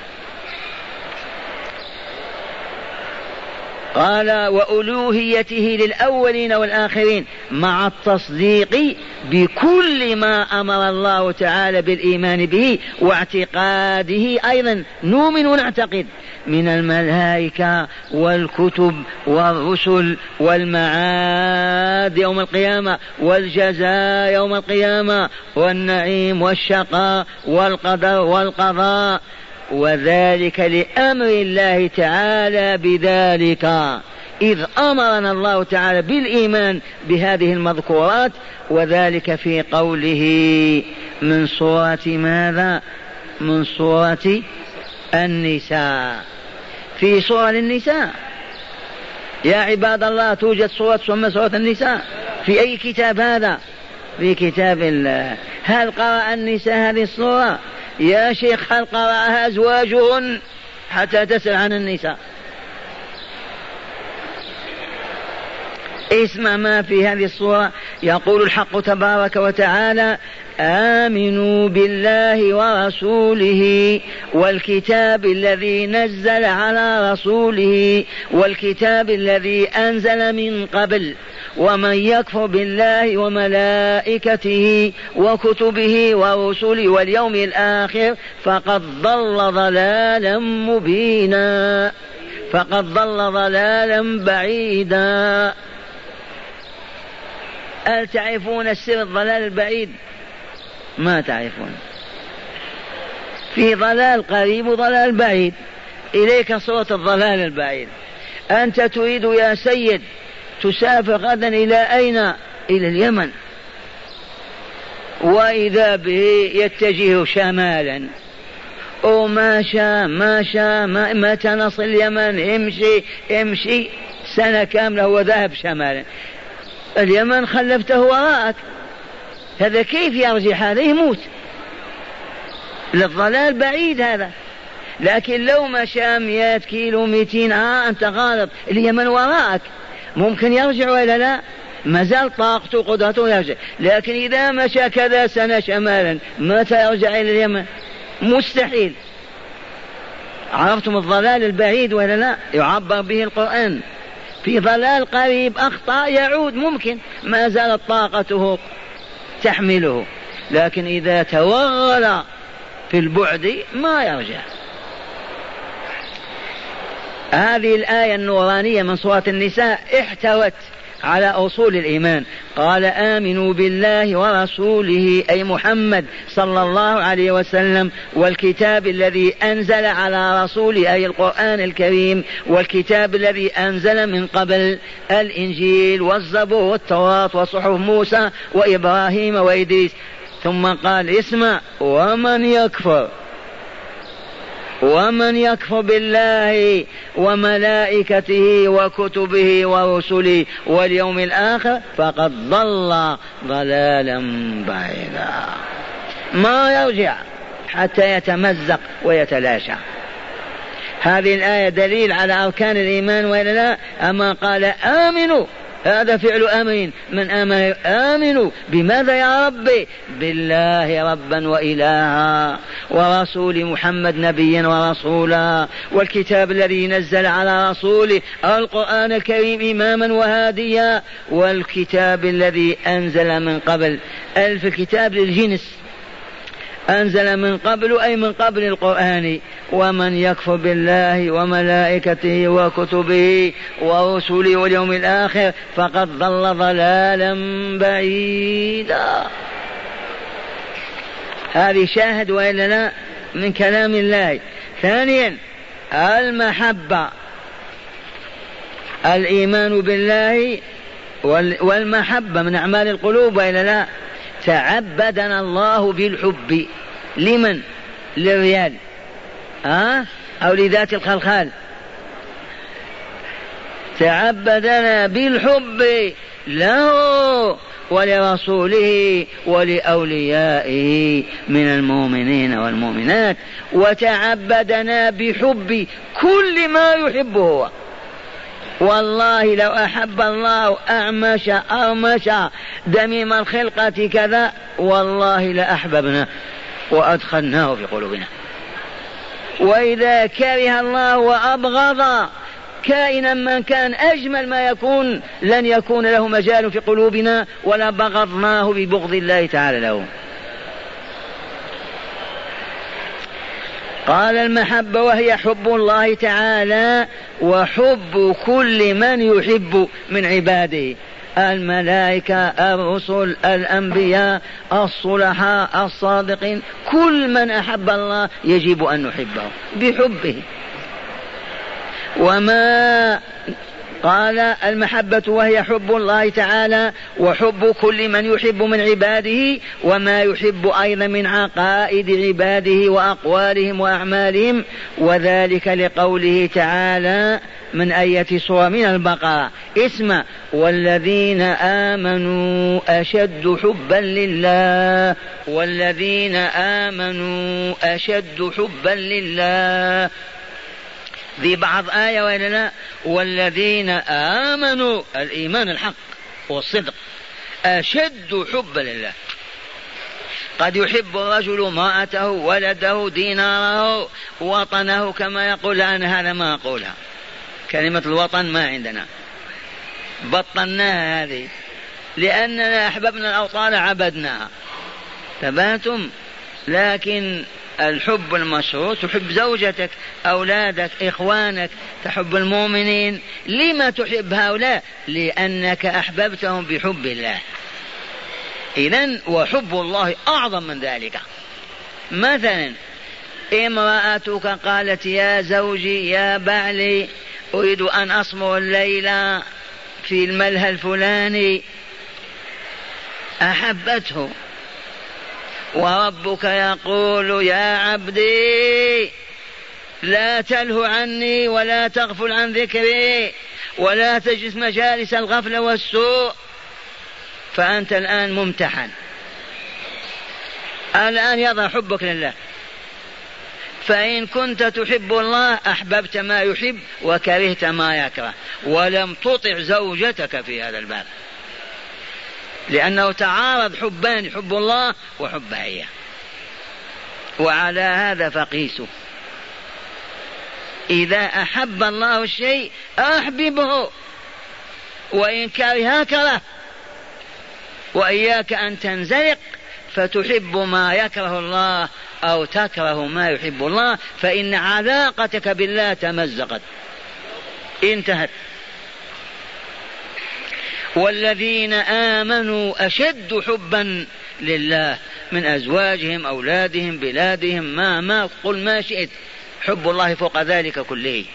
قال وألوهيته للأولين والآخرين مع التصديق بكل ما أمر الله تعالى بالإيمان به واعتقاده. أيضا نؤمن ونعتقد من الملائكة والكتب والرسل والمعاد يوم القيامة والجزاء يوم القيامة والنعيم والشقاء والقدر والقضاء، وذلك لأمر الله تعالى بذلك، إذ أمرنا الله تعالى بالإيمان بهذه المذكورات. وذلك في قوله من سورة ماذا؟ من سورة النساء. في سورة النساء يا عباد الله توجد سورة ثم سورة النساء. في أي كتاب هذا؟ في كتاب الله. هل قرأ النساء هذه السورة؟ يا شيخ هل قرأها أزواجهن حتى تسأل عن النساء؟ اسمع ما في هذه السورة. يقول الحق تبارك وتعالى آمنوا بالله ورسوله والكتاب الذي نزل على رسوله والكتاب الذي أنزل من قبل ومن يكفر بالله وملائكته وكتبه ورسله واليوم الآخر فقد ضل ضلالا مبينا. فقد ضل ضلالا بعيدا. هل تعرفون السر الضلال البعيد؟ ما تعرفون. في ضلال قريب وضلال بعيد. إليك صورة الضلال البعيد. أنت تريد يا سيد تسافر غدا إلى أين؟ إلى اليمن، وإذا به يتجه شمالا، وماشى ماشى متى نصل اليمن؟ امشي امشي سنة كاملة وذهب شمالا، اليمن خلفته وراءك، هذا كيف يرجع؟ هذا يموت. للضلال بعيد هذا. لكن لو مشى مئة كيلو مئتين ها أنت غالط، اليمن وراءك، ممكن يرجع ولا لا؟ ما زال طاقته قدرته يرجع. لكن إذا مشى كذا سنة شمالا متى يرجع إلى اليمن؟ مستحيل. عرفتم الضلال البعيد ولا لا؟ يعبر به القرآن. في ضلال قريب أخطأ يعود، ممكن ما زالت طاقته تحمله، لكن إذا توغل في البعد ما يرجع. هذه الآية النورانية من سورة النساء احتوت على أصول الإيمان. قال آمنوا بالله ورسوله أي محمد صلى الله عليه وسلم، والكتاب الذي أنزل على رسوله أي القرآن الكريم، والكتاب الذي أنزل من قبل الإنجيل والزبور والتوراة وصحف موسى وإبراهيم وإدريس. ثم قال اسمع ومن يكفر ومن يكفر بالله وملائكته وكتبه ورسله واليوم الآخر فقد ضل ضلالا بعيدا. ما يرجع حتى يتمزق ويتلاشى. هذه الآية دليل على أركان الإيمان وإلا لا؟ أما قال آمنوا، هذا فعل أمر من آمن. آمنوا بماذا يا ربي؟ بالله ربا وإلها، ورسول محمد نبيا ورسولا، والكتاب الذي نزل على رسوله القرآن الكريم إماما وهاديا، والكتاب الذي أنزل من قبل. ألف الكتاب للجنس، أنزل من قبل أي من قبل القرآن. ومن يكفر بالله وملائكته وكتبه ورسله واليوم الآخر فقد ضل ضلالا بعيدا. هذه شاهد وإلا لا من كلام الله. ثانيا المحبة، الإيمان بالله والمحبة من أعمال القلوب وإلا لا؟ تعبدنا الله بالحب. لمن؟ للريال أه؟ أو لذات الخلخال. تعبدنا بالحب له ولرسوله ولأوليائه من المؤمنين والمؤمنات، وتعبدنا بحب كل ما يحبه هو. والله لو أحب الله أعمش أرمش دميم الخلقة كذا والله لأحببنا وأدخلناه في قلوبنا. وإذا كره الله وأبغض كائنا من كان أجمل ما يكون لن يكون له مجال في قلوبنا ولا بغضناه ببغض الله تعالى له. قال المحبة وهي حب الله تعالى وحب كل من يحب من عباده، الملائكة الرسل الأنبياء الصلحاء الصادقين، كل من أحب الله يجب أن نحبه بحبه. وما قال المحبة وهي حب الله تعالى وحب كل من يحب من عباده، وما يحب أيضا من عقائد عباده وأقوالهم وأعمالهم، وذلك لقوله تعالى من آية سورة من البقرة اسمع والذين آمنوا أشد حبا لله، والذين آمنوا أشد حبا لله. ذي بعض آية وإلا لا؟ والذين آمنوا الإيمان الحق والصدق أشد حبا لله. قد يحب الرجل امرأته ولده ديناره وطنه كما يقول. أنا هذا ما أقولها، كلمة الوطن ما عندنا، بطلناها هذه لأننا أحببنا الأوطان عبدناها، تباتم. لكن الحب المشروط تحب زوجتك، أولادك، إخوانك، تحب المؤمنين. لما تحب هؤلاء؟ لأنك أحببتهم بحب الله. إذن وحب الله أعظم من ذلك. مثلا امرأتك قالت يا زوجي يا بعلي أريد أن أصمر الليلة في الملهى الفلاني، أحبته. وربك يقول يا عبدي لا تله عني ولا تغفل عن ذكري ولا تجلس مجالس الغفلة والسوء. فأنت الآن ممتحن، الآن يظهر حبك لله. فإن كنت تحب الله أحببت ما يحب وكرهت ما يكره، ولم تطع زوجتك في هذا الباب، لأنه تعارض حبان، حب الله وحبها هي. وعلى هذا فقيسه، إذا أحب الله الشيء أحببه، وإن كره كره. وإياك أن تنزلق فتحب ما يكره الله أو تكره ما يحب الله، فإن علاقتك بالله تمزقت، انتهت. والذين آمنوا أشد حبا لله من أزواجهم أولادهم بلادهم، ما ما قل ما شئت، حب الله فوق ذلك كله.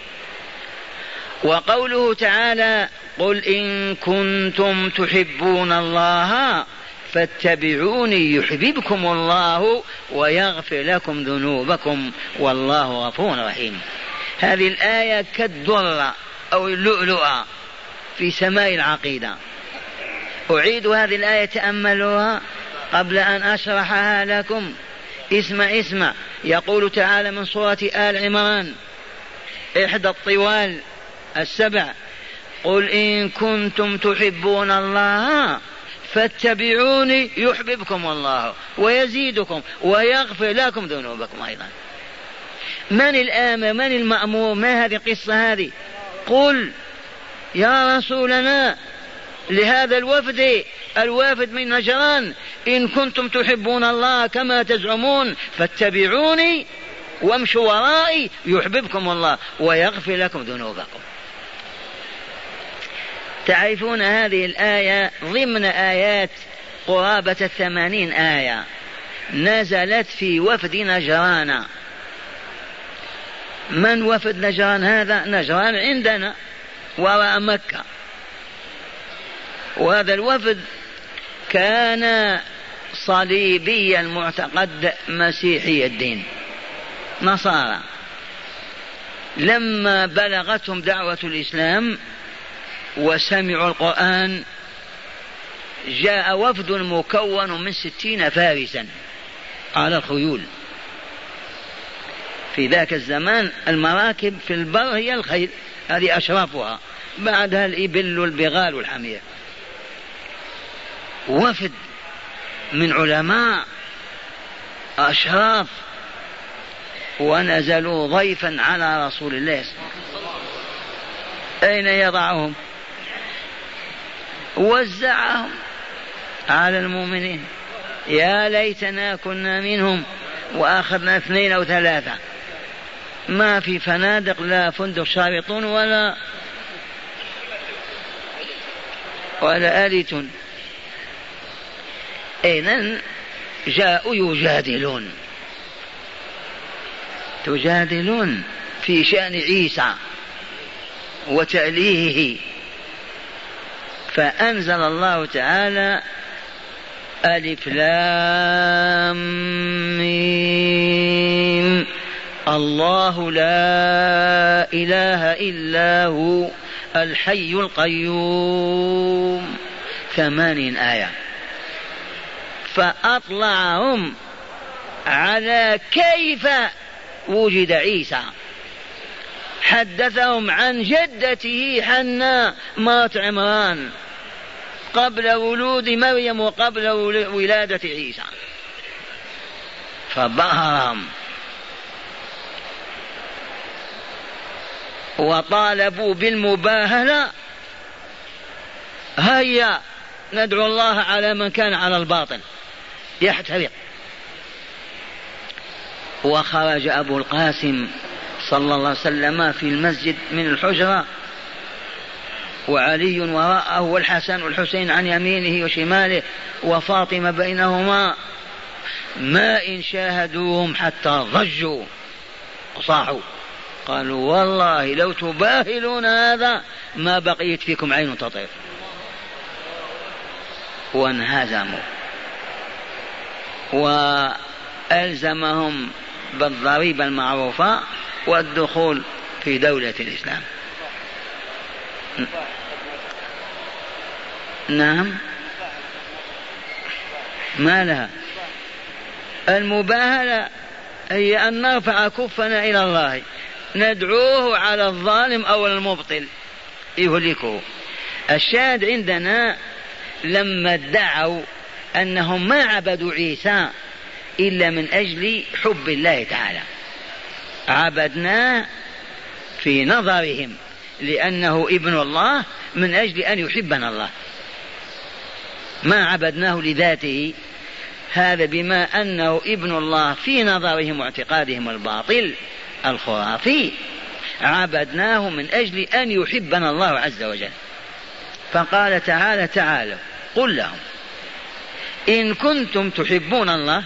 وقوله تعالى قل إن كنتم تحبون الله فاتبعوني يحببكم الله ويغفر لكم ذنوبكم والله غفور رحيم. هذه الآية كالدرة أو اللؤلؤة في سماء العقيدة. أعيد هذه الآية تأملوها قبل أن أشرحها لكم. اسمع اسمع، يقول تعالى من سورة آل عمران إحدى الطوال السبع قل إن كنتم تحبون الله فاتبعوني يحببكم الله ويزيدكم ويغفر لكم ذنوبكم أيضا. من الآمر من المأمور؟ ما هذه القصة هذه؟ قل يا رسولنا لهذا الوفد الوافد من نجران إن كنتم تحبون الله كما تزعمون فاتبعوني وامشوا ورائي يحببكم الله ويغفر لكم ذنوبكم. تعرفون هذه الآية ضمن آيات قرابة الثمانين آية نزلت في وفد نجران. من وفد نجران هذا؟ نجران عندنا وراء مكة، وهذا الوفد كان صليبي المعتقد مسيحي الدين نصارى. لما بلغتهم دعوة الإسلام وسمعوا القرآن جاء وفد مكون من ستين فارسا على الخيول. في ذاك الزمان المراكب في البر هي الخيل، هذه أشرفها، بعدها الإبل والبغال والحمير. وفد من علماء أشراف ونزلوا ضيفا على رسول الله. أين يضعهم؟ وزعهم على المؤمنين. يا ليتنا كنا منهم وأخذنا اثنين أو ثلاثة. ما في فنادق، لا فندق شارطون ولا ولا آليتون. إذن جاءوا يجادلون تجادلون في شأن عيسى وتأليهه. فأنزل الله تعالى ألف لام ميم الله لا إله إلا هو الحي القيوم، ثمانين آية. فأطلعهم على كيف وجد عيسى، حدثهم عن جدته حناء مرات عمران قبل ولود مريم وقبل ولادة عيسى، فبهرهم وطالبوا بالمباهلة. هيا ندعو الله على من كان على الباطل يحترق. وخرج أبو القاسم صلى الله عليه وسلم في المسجد من الحجرة، وعلي وراءه والحسن والحسين عن يمينه وشماله وفاطمة بينهما، ما إن شاهدوهم حتى ضجوا وصاحوا، قالوا والله لو تباهلون هذا ما بقيت فيكم عين تطير، وانهزموا وألزمهم بالضريبة المعروفة والدخول في دولة الإسلام. نعم، ما لها؟ المباهلة هي أن نرفع كفنا إلى الله، ندعوه على الظالم أو المبطل يهلكه. الشاهد عندنا لما ادعوا أنهم ما عبدوا عيسى إلا من أجل حب الله تعالى، عبدناه في نظرهم لأنه ابن الله من أجل أن يحبنا الله، ما عبدناه لذاته، هذا بما أنه ابن الله في نظرهم واعتقادهم الباطل الخرافي، عبدناه من أجل أن يحبنا الله عز وجل. فقال تعالى تعالى قل لهم إن كنتم تحبون الله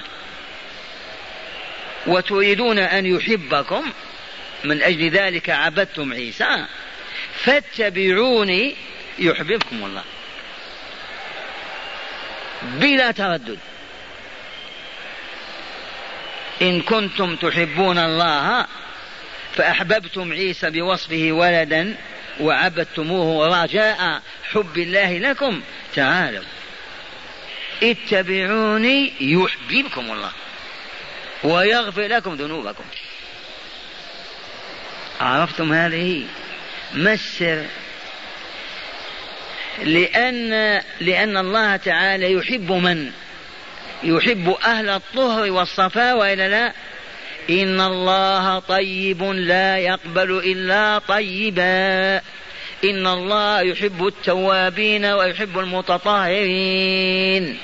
وتريدون أن يحبكم من أجل ذلك عبدتم عيسى فاتبعوني يحببكم الله بلا تردد. إن كنتم تحبون الله فأحببتم عيسى بوصفه ولدا وعبدتموه رجاء حب الله لكم، تعالوا اتبعوني يحببكم الله ويغفر لكم ذنوبكم. عرفتم هذه؟ ما السر؟ لأن, لأن الله تعالى يحب من؟ يحب أهل الطهر والصفاء وإلا لا؟ إن الله طيب لا يقبل إلا طيبا، إن الله يحب التوابين ويحب المتطهرين.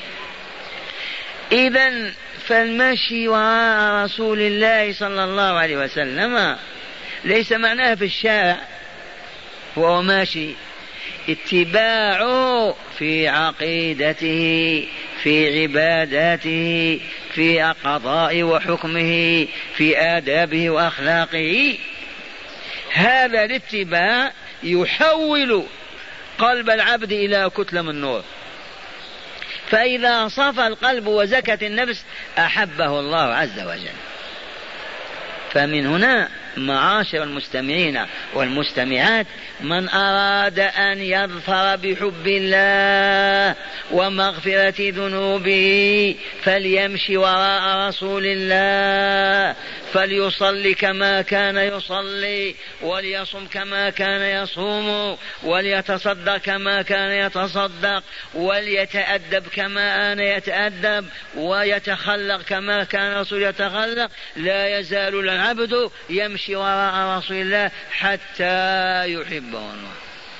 إذن فالمشي وراء رسول الله صلى الله عليه وسلم ليس معناه في الشارع وهو ماشي، اتباعه في عقيدته، في عباداته، في قضاء وحكمه، في آدابه وأخلاقه. هذا الاتباع يحول قلب العبد إلى كتلة من نور، فإذا صفى القلب وزكت النفس أحبه الله عز وجل. فمن هنا معاشر المستمعين والمستمعات، من أراد أن يظفر بحب الله ومغفرة ذنوبه فليمشي وراء رسول الله، فليصلي كما كان يصلي، وليصم كما كان يصوم، وليتصدق كما كان يتصدق، وليتأدب كما كان يتأدب، ويتخلق كما كان رسول يتخلق. لا يزال العبد يمشي وراء رسول الله حتى يحبه الله.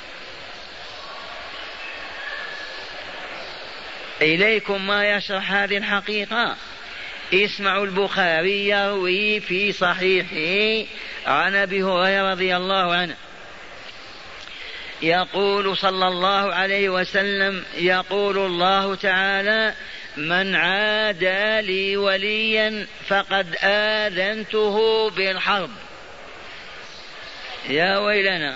إليكم ما يشرح هذه الحقيقة. اسمعوا، البخاري يروي في صحيحه عن أبي هريرة رضي الله عنه يقول صلى الله عليه وسلم: يقول الله تعالى: من عادى لي وليا فقد آذنته بالحرب. يا ويلنا،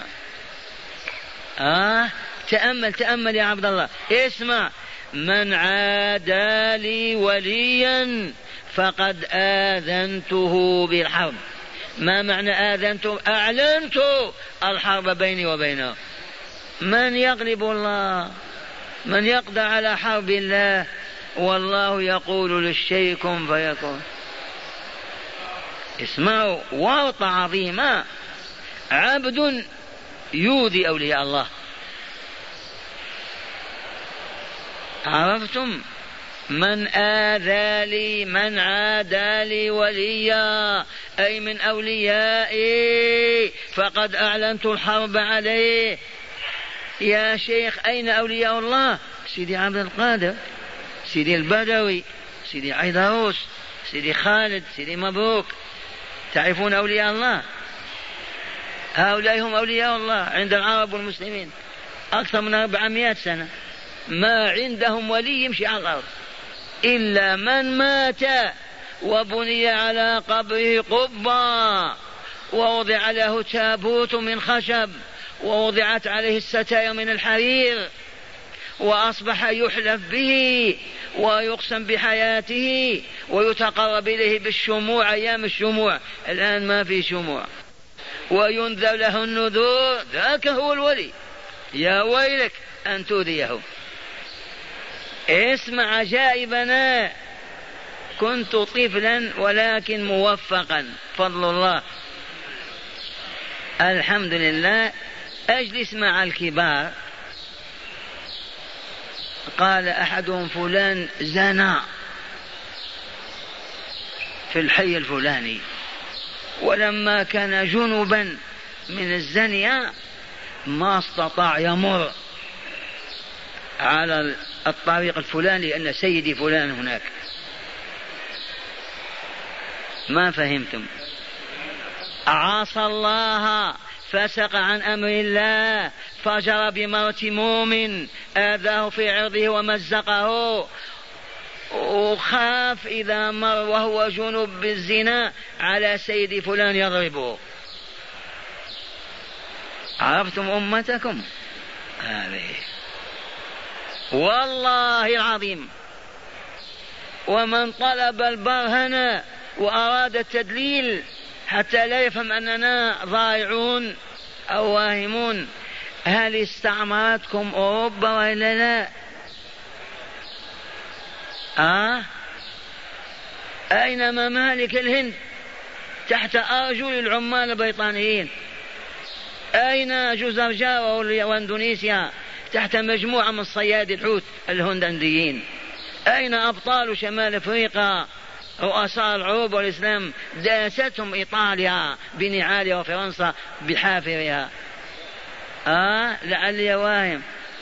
آه تأمل تأمل يا عبد الله، اسمع: من عادى لي وليا فقد آذنته بالحرب. ما معنى آذنته؟ أعلنت الحرب بيني وبينه. من يغلب الله؟ من يقضى على حرب الله؟ والله يقول للشيء كن فيكون. اسمعوا، ورطة عظيمة. عبد يؤذي أولياء الله. عرفتم؟ من آذى لي، من عادى لي وليا أي من أوليائي فقد أعلنت الحرب عليه. يا شيخ، أين أولياء الله؟ سيدي عبد القادر، سيدي البدوي، سيدي عيدروس، سيدي خالد، سيدي مبروك، تعرفون أولياء الله؟ هؤلاء هم أولياء الله عند العرب والمسلمين أكثر من أربعمائة سنة، ما عندهم ولي يمشي على الأرض إلا من مات وبني على قبره قبة ووضع له تابوت من خشب ووضعت عليه الستائر من الحرير وأصبح يحلف به ويقسم بحياته ويتقرب إليه بالشموع أيام الشموع. الآن ما في شموع وينذر له النذور، ذاك هو الولي. يا ويلك أن تؤذيه. اسمع عجائبنا، كنت طفلا ولكن موفقا فضل الله الحمد لله. أجلس مع الكبار، قال أحدهم فلان زنى في الحي الفلاني، ولما كان جنبا من الزنية ما استطاع يمر على الطريق الفلاني لأن سيدي فلان هناك. ما فهمتم؟ عصى الله، فسق عن أمر الله، فجر بموت مؤمن، آذاه في عرضه ومزقه، وخاف إذا مر وهو جنب بالزنا على سيد فلان يضربه. عرفتم أمتكم هذه والله العظيم. ومن طلب البرهن وأراد التدليل حتى لا يفهم أننا ضائعون أو واهمون، هل استعمرتكم أوروبا وإلا لا؟ آه؟ أين ممالك الهند تحت أرجل العمال البريطانيين؟ أين جزرجارة واندونيسيا تحت مجموعة من صياد الحوت الهولنديين؟ أين أبطال شمال أفريقيا رؤساء العروب والإسلام؟ داستهم إيطاليا بنعالها وفرنسا بحافرها. آه لعلي واهم.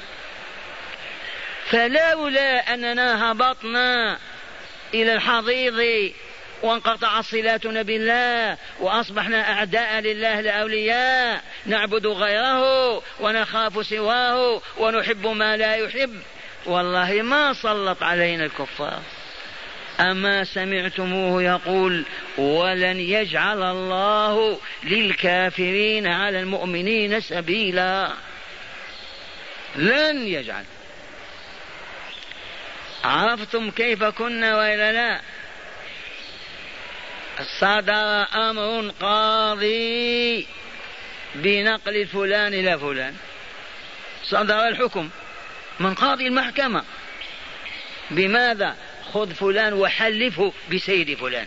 فلولا أننا هبطنا إلى الحضيض وانقطع صلاتنا بالله وأصبحنا أعداء لله لا أولياء، نعبد غيره ونخاف سواه ونحب ما لا يحب، والله ما سلط علينا الكفار. أما سمعتموه يقول ولن يجعل الله للكافرين على المؤمنين سبيلا؟ لن يجعل. عرفتم كيف كنا وإلا لا؟ صدر أمر قاضي بنقل فلان إلى فلان، صدر الحكم من قاضي المحكمة. بماذا؟ خذ فلان وحلفه بسيد فلان.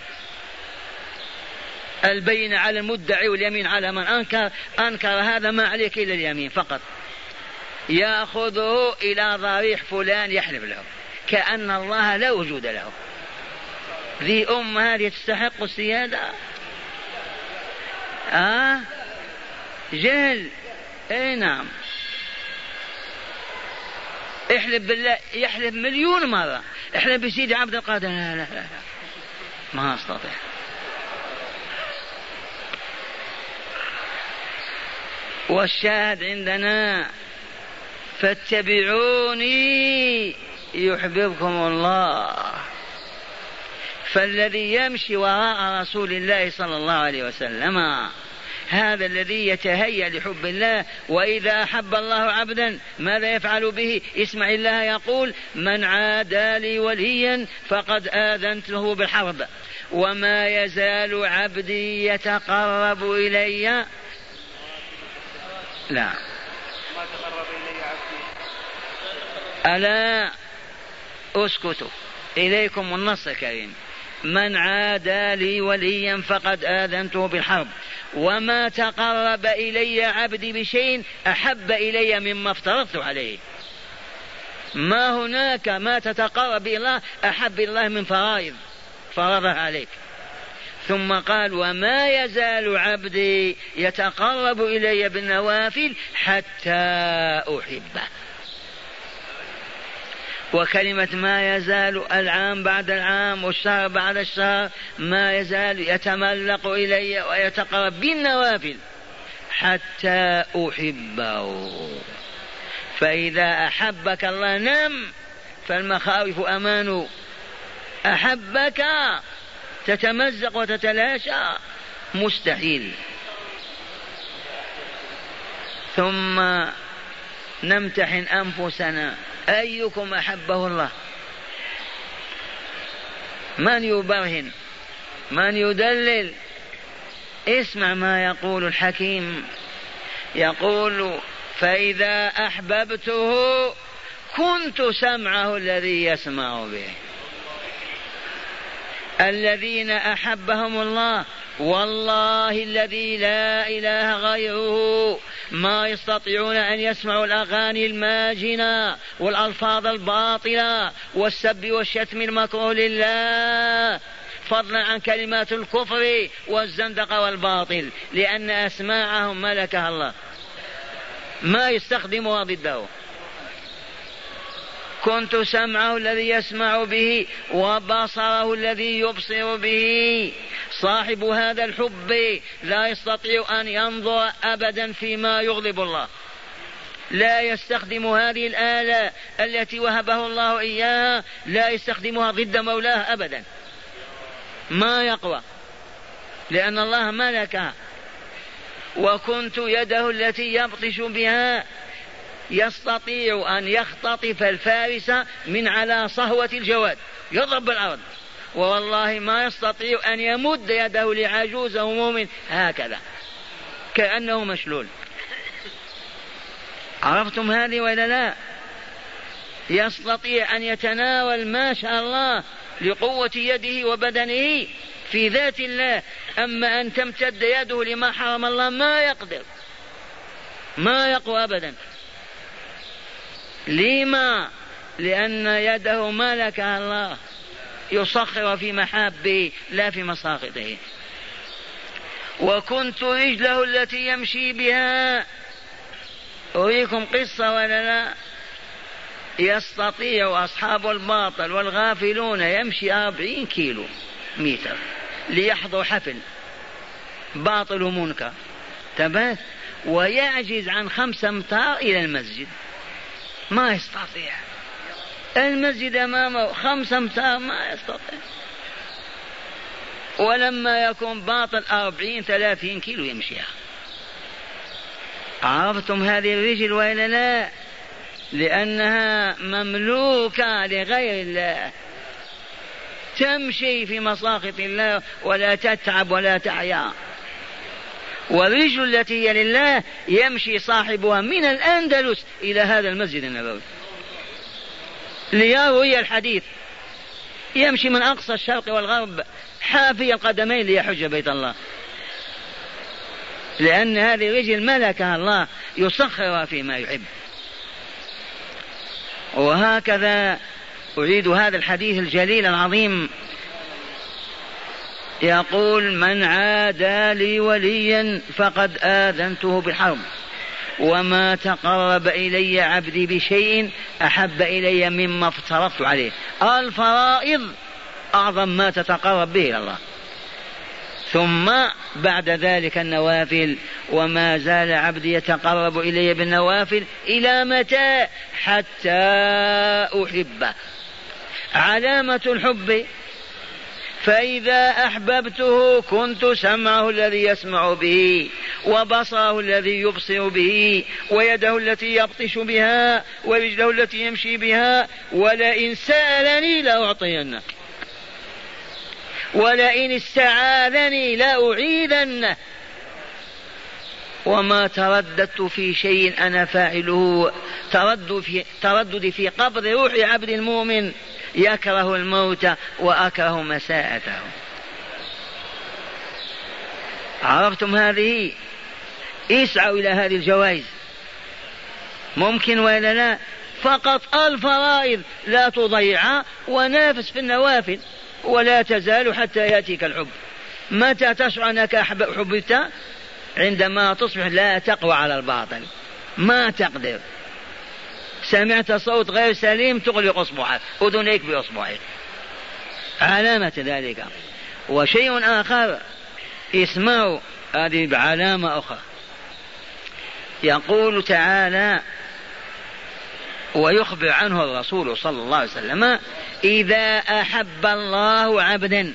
البينة على المدعي واليمين على من أنكر. أنكر هذا ما عليك إلا اليمين فقط. يأخذه إلى ضريح فلان يحلف له كأن الله لا وجود له. ذي أم هذه تستحق السيادة؟ آه جهل. اي نعم. احلف بالله، يحلف مليون مرة، احلف بسيدي عبد القادر، لا لا لا, لا. ما استطيع. والشاهد عندنا فاتبعوني يحببكم الله. فالذي يمشي وراء رسول الله صلى الله عليه وسلم هذا الذي يتهيأ لحب الله. وإذا أحب الله عبدا ماذا يفعل به؟ اسمع الله يقول من عادى لي وليا فقد آذنته بالحرب وما يزال عبدي يتقرب إلي. لا ألا اسكتوا، إليكم النص الكريم. من عادى لي وليا فقد آذنته بالحرب وما تقرب إلي عبدي بشيء أحب إلي مما افترضت عليه. ما هناك ما تتقرب إلى الله أحب الله من فرائض فرضها عليك. ثم قال وما يزال عبدي يتقرب إلي بالنوافل حتى أحبه. وكلمة ما يزال العام بعد العام والشهر بعد الشهر ما يزال يتملق إلي ويتقرب بالنوافل حتى أحبه. فإذا أحبك الله نم فالمخاوف أمان، أحبك تتمزق وتتلاشى مستحيل. ثم نمتحن أنفسنا، أيكم أحبه الله؟ من يبرهن؟ من يدلل؟ اسمع ما يقول الحكيم، يقول فإذا أحببته كنت سمعه الذي يسمع به. الذين أحبهم الله والله الذي لا إله غيره ما يستطيعون أن يسمعوا الأغاني الماجنة والألفاظ الباطلة والسب والشتم المكروه لله، فضلا عن كلمات الكفر والزندقة والباطل، لأن أسماعهم ملكها الله ما يستخدمها ضده. كنت سمعه الذي يسمع به وبصره الذي يبصر به. صاحب هذا الحب لا يستطيع أن ينظر أبدا فيما يغضب الله، لا يستخدم هذه الآلة التي وهبه الله إياها، لا يستخدمها ضد مولاه أبدا، ما يقوى، لأن الله ملكها. وكنت يده التي يبطش بها، يستطيع أن يختطف الفارس من على صهوة الجواد يضرب بالأرض، والله ما يستطيع أن يمد يده لعجوز أو مؤمن هكذا كأنه مشلول. عرفتم هذه ولا لا؟ يستطيع أن يتناول ما شاء الله لقوة يده وبدنه في ذات الله، أما أن تمتد يده لما حرم الله ما يقدر، ما يقوى أبدا. لما؟ لأن يده ملكها الله، يسخر في محابه لا في مساخطه. وكنت رجله التي يمشي بها. أريكم قصة ولا لا؟ يستطيع أصحاب الباطل والغافلون يمشي أربعين كيلو متر ليحضر حفل باطل ومنكر، تمام، ويعجز عن خمسة أمتار إلى المسجد، ما يستطيع. المسجد أمامه خمسة أمتار ما يستطيع، ولما يكون باطل أربعين ثلاثين كيلو يمشيها. عرفتم هذه الرجل وإلا لا؟ لأنها مملوكة لغير الله، تمشي في مساخط الله ولا تتعب ولا تعيا. والرجل التي هي لله يمشي صاحبها من الأندلس إلى هذا المسجد النبوي ليروي الحديث، يمشي من أقصى الشرق والغرب حافي القدمين ليحج بيت الله، لأن هذه الرجل ملكها الله يسخرها فيما يحب. وهكذا أريد هذا الحديث الجليل العظيم، يقول من عادى لي وليا فقد آذنته بالحرب، وما تقرب إلي عبدي بشيء أحب إلي مما افترضت عليه. الفرائض أعظم ما تتقرب به إلى الله، ثم بعد ذلك النوافل. وما زال عبدي يتقرب إلي بالنوافل إلى متى؟ حتى أحبه. علامة الحب فإذا أحببته كنت سمعه الذي يسمع به وبصره الذي يبصر به ويده التي يبطش بها ورجله التي يمشي بها، ولئن سألني لأعطينه ولئن استعاذني لأعيذنه. وما ترددت في شيء أنا فاعله تردد في, تردد في قبض روح عبد المؤمن يكره الموت وأكره مساءته. عرفتم هذه؟ اسعوا إلى هذه الجوائز، ممكن ولا لا؟ فقط الفرائض لا تضيعها، ونافس في النوافل ولا تزال حتى يأتيك الحب. متى تشعر أنك حببت؟ عندما تصبح لا تقوى على الباطل، ما تقدر سمعت صوت غير سليم تغلق أصبعك أذنيك بأصبعك، علامة ذلك. وشيء آخر اسمعوا، هذه علامة أخرى، يقول تعالى ويخبر عنه الرسول صلى الله عليه وسلم: إذا أحب الله عبدا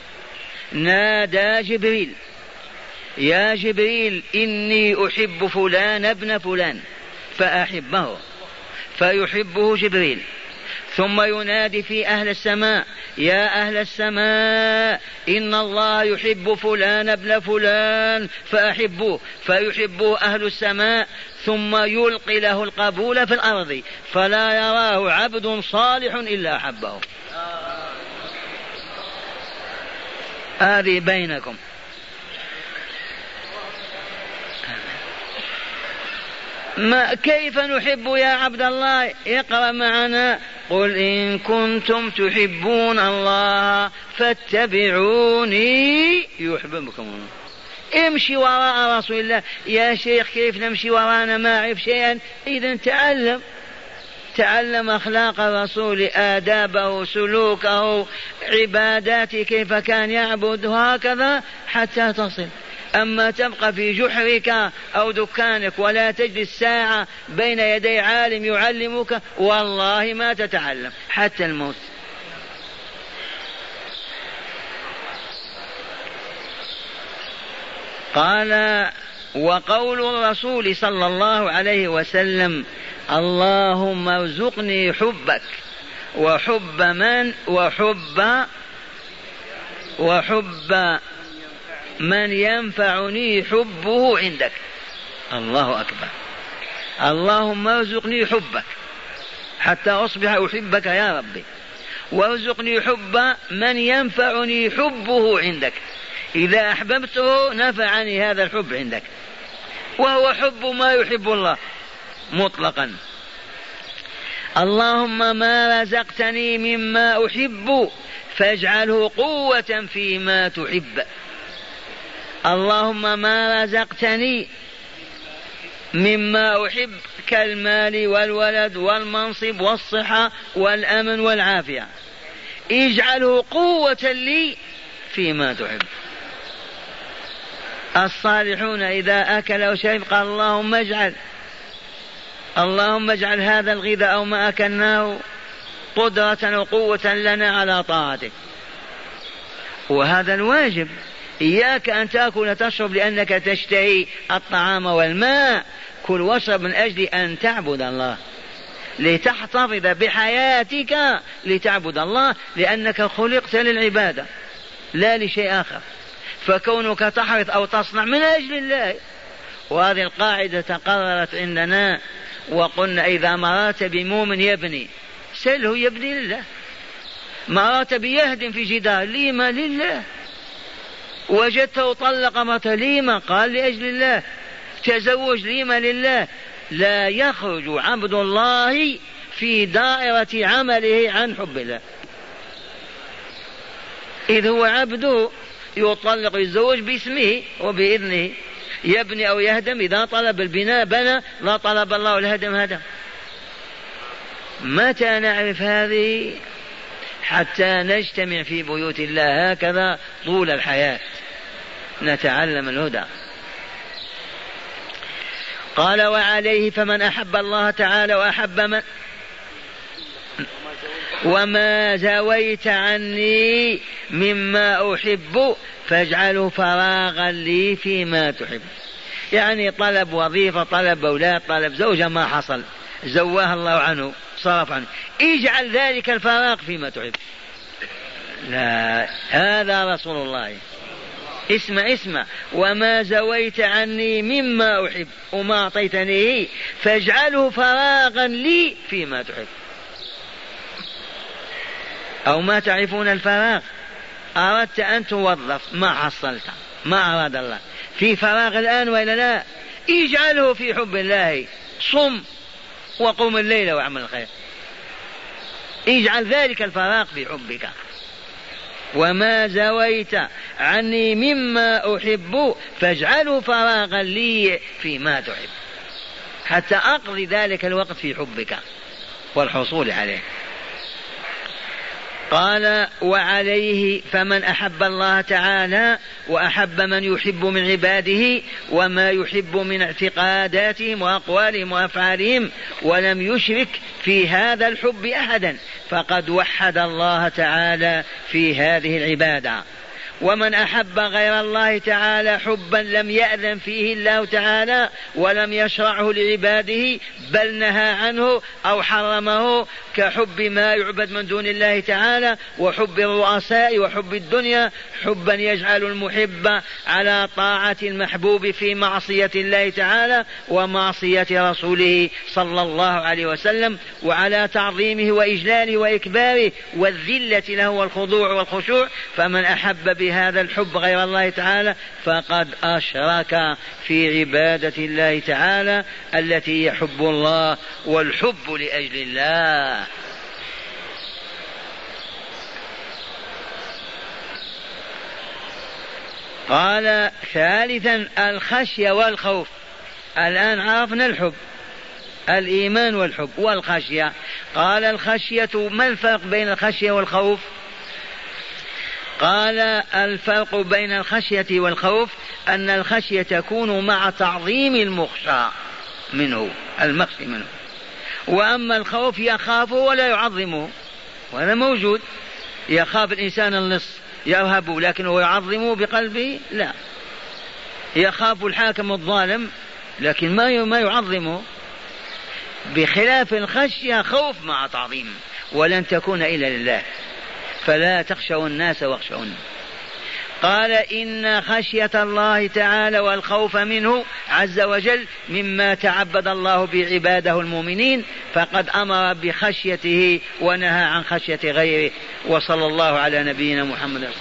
نادى جبريل: يا جبريل إني أحب فلان ابن فلان، فأحبه فيحبه جبريل. ثم ينادي في أهل السماء: يا أهل السماء إن الله يحب فلان ابن فلان، فأحبوه فيحبه أهل السماء. ثم يلقي له القبول في الأرض فلا يراه عبد صالح إلا أحبه. هذه بينكم. ما كيف نحب يا عبد الله؟ اقرأ معنا: قل إن كنتم تحبون الله فاتبعوني يحببكم الله. امشي وراء رسول الله. يا شيخ كيف نمشي وراءنا ما أعرف شيئا؟ إذن تعلم تعلم أخلاق الرسول، آدابه، سلوكه، عباداته، كيف كان يعبد، هكذا حتى تصل. أما تبقى في جحرك أو دكانك ولا تجلس ساعة بين يدي عالم يعلمك، والله ما تتعلم حتى الموت. قال: وقول الرسول صلى الله عليه وسلم: اللهم ارزقني حبك وحب من وحب وحب من ينفعني حبه عندك. الله أكبر. اللهم ارزقني حبك حتى أصبح أحبك يا ربي، وارزقني حب من ينفعني حبه عندك. إذا أحببته نفعني هذا الحب عندك، وهو حب ما يحب الله مطلقا. اللهم ما رزقتني مما أحب فاجعله قوة فيما تحب. اللهم ما رزقتني مما أحب كالمال والولد والمنصب والصحة والأمن والعافية، اجعله قوة لي فيما تحب. الصالحون إذا أكل أو شرب قال: اللهم اجعل اللهم اجعل هذا الغذاء أو ما أكلناه قدرة وقوة لنا على طاعتك. وهذا الواجب. إياك أن تأكل تشرب لأنك تشتهي الطعام والماء، كل واشرب من أجل أن تعبد الله، لتحتفظ بحياتك لتعبد الله، لأنك خلقت للعبادة لا لشيء آخر. فكونك تحرث أو تصنع من أجل الله. وهذه القاعدة تقررت عندنا، وقلنا إذا مرات بمؤمن يبني سله يبني لله، مرات بيهدم في جدار لما لله، وجدته طلق مرته لما قال لأجل الله، تزوج لما لله. لا يخرج عبد الله في دائرة عمله عن حب الله، إذ هو عبده يطلق ويتزوج باسمه وبإذنه، يبني أو يهدم. إذا طلب البناء بنى، لا طلب الله الهدم هدم. متى نعرف هذه؟ حتى نجتمع في بيوت الله هكذا طول الحياة نتعلم الهدى. قال: وعليه فمن أحب الله تعالى وأحب من وما زويت عني مما أحب فاجعله فراغا لي فيما تحب. يعني طلب وظيفة، طلب أولاد، طلب زوجة ما حصل، زواها الله عنه، صرف عنه، اجعل ذلك الفراغ فيما تحب. لا، هذا رسول الله. اسمع اسمع: وما زويت عني مما أحب وما أعطيتنيه فاجعله فراغا لي فيما تحب. أو ما تعرفون الفراغ، أردت أن توظف ما حصلت، ما أراد الله، في فراغ الآن وإلا لا؟ اجعله في حب الله، صم وقم الليل واعمل الخير، اجعل ذلك الفراغ في حبك. وما زويت عني مما أحب فاجعله فراغا لي فيما تحب. حتى أقضي ذلك الوقت في حبك والحصول عليه. قال وعليه فمن أحب الله تعالى وأحب من يحب من عباده وما يحب من اعتقاداتهم وأقوالهم وأفعالهم ولم يشرك في هذا الحب أحدا فقد وحد الله تعالى في هذه العبادة. ومن أحب غير الله تعالى حبا لم يأذن فيه الله تعالى ولم يشرعه لعباده بل نهى عنه أو حرمه كحب ما يعبد من دون الله تعالى وحب الرؤساء وحب الدنيا حبا يجعل المحب على طاعة المحبوب في معصية الله تعالى ومعصية رسوله صلى الله عليه وسلم وعلى تعظيمه وإجلاله وإكباره والذلة له والخضوع والخشوع. فمن أحب بهذا الحب غير الله تعالى فقد أشرك في عبادة الله تعالى التي يحب الله والحب لأجل الله. قال ثالثا الخشية والخوف. الآن عرفنا الحب الإيمان والحب والخشية. قال الخشية ما الفرق بين الخشية والخوف؟ قال الفرق بين الخشية والخوف أن الخشية تكون مع تعظيم المخشى منه المخشي منه، وأما الخوف يخافه ولا يعظمه وهذا موجود. يخاف الإنسان اللص يرهب لكنه يعظمه بقلبه لا، يخاف الحاكم الظالم لكن ما ما يعظمه. بخلاف الخشية خوف مع تعظيم ولن تكون إلا لله فلا تخشوا الناس واخشوني. قال إن خشية الله تعالى والخوف منه عز وجل مما تعبد الله بعباده المؤمنين فقد أمر بخشيته ونهى عن خشية غيره. وصلى الله على نبينا محمد.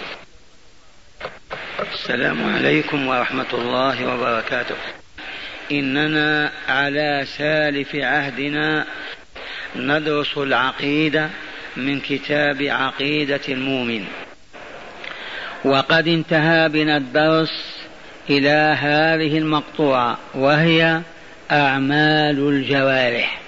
السلام عليكم ورحمة الله وبركاته. إننا على سالف عهدنا ندرس العقيدة من كتاب عقيدة المؤمن، وقد انتهى بنا الدرس إلى هذه المقطوعة وهي أعمال الجوارح.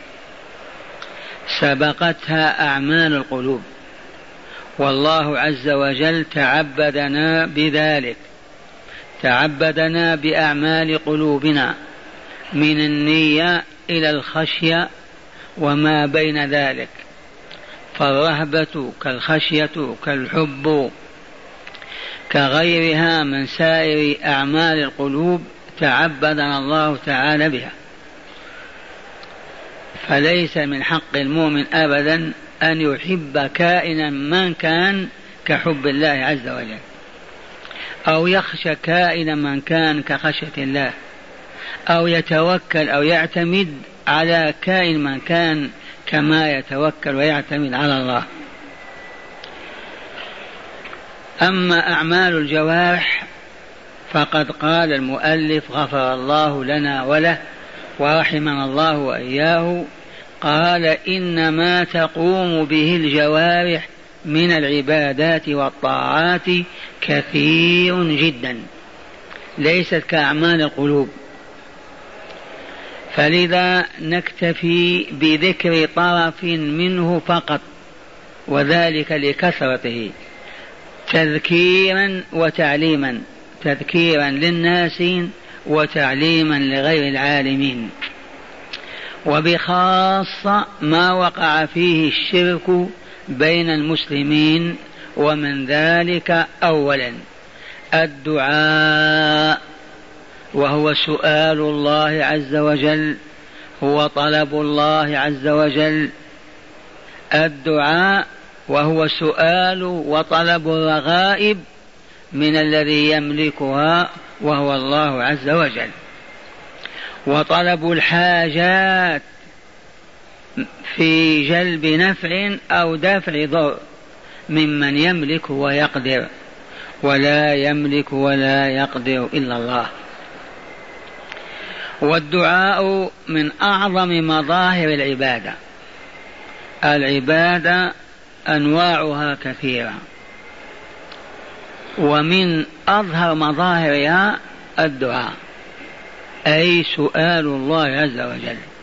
سبقتها أعمال القلوب، والله عز وجل تعبدنا بذلك، تعبدنا بأعمال قلوبنا من النية إلى الخشية وما بين ذلك، فالرهبة كالخشية كالحب كغيرها من سائر أعمال القلوب تعبدنا الله تعالى بها. فليس من حق المؤمن أبدا أن يحب كائنا من كان كحب الله عز وجل، أو يخشى كائنا من كان كخشية الله، أو يتوكل أو يعتمد على كائن من كان كما يتوكل ويعتمد على الله. أما أعمال الجوارح فقد قال المؤلف غفر الله لنا وله ورحمنا الله وإياه، قال إنما تقوم به الجوارح من العبادات والطاعات كثير جدا، ليست كأعمال القلوب. فلذا نكتفي بذكر طرف منه فقط، وذلك لكثرته، تذكيرا وتعليما، تذكيرا للناس وتعليما لغير العالمين، وبخاصة ما وقع فيه الشرك بين المسلمين، ومن ذلك أولا الدعاء، وهو سؤال الله عز وجل، هو طلب الله عز وجل. الدعاء وهو سؤال وطلب الرغائب من الذي يملكها وهو الله عز وجل، وطلب الحاجات في جلب نفع أو دفع ضر ممن يملك ويقدر، ولا يملك ولا يقدر إلا الله. والدعاء من أعظم مظاهر العبادة. العبادة أنواعها كثيرة، ومن أظهر مظاهرها الدعاء، أي سؤال الله عز وجل.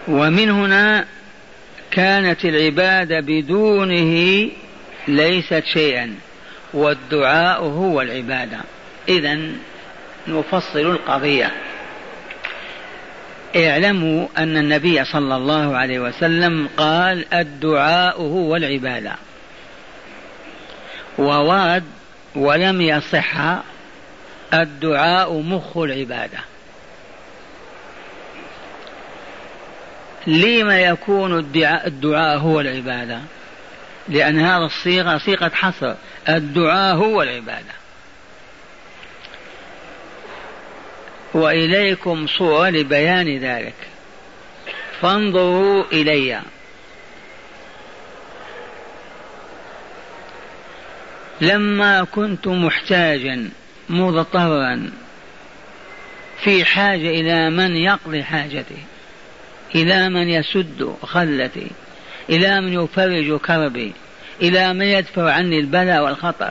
ومن هنا كانت العبادة بدونه ليست شيئا، والدعاء هو العبادة. إذن نفصل القضية. اعلموا أن النبي صلى الله عليه وسلم قال الدعاء هو العبادة، وورد ولم يصح الدعاء مخ العبادة. لما يكون الدعاء, الدعاء هو العبادة؟ لأن هذا الصيغة صيغة حصر، الدعاء هو العبادة. وإليكم صورة لبيان ذلك، فانظروا إلي. لما كنت محتاجا مضطرا في حاجة إلى من يقضي حاجتي، إلى من يسد خلتي، إلى من يفرج كربي، إلى من يدفع عني البلاء والخطر،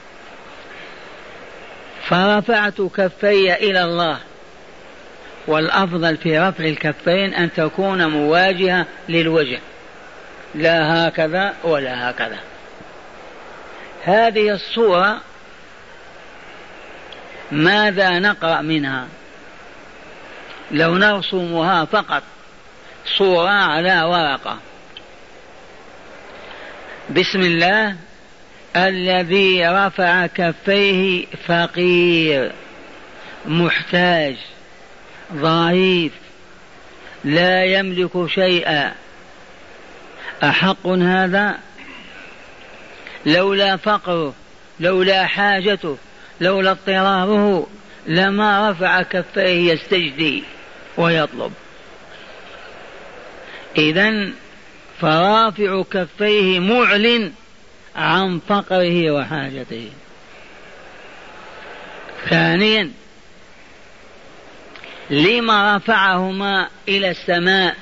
فرفعت كفي إلى الله. والأفضل في رفع الكفين أن تكون مواجهة للوجه، لا هكذا ولا هكذا. هذه الصورة ماذا نقرأ منها؟ لو نرسمها فقط صورة على ورقة: بسم الله الذي رفع كفيه فقير محتاج ضعيف لا يملك شيئا. أحق هذا؟ لولا فقره، لولا حاجته، لولا اضطراره لما رفع كفيه يستجدي ويطلب. إذن فرافع كفيه معلن عن فقره وحاجته. ثانيا، لما رفعهما إلى السماء؟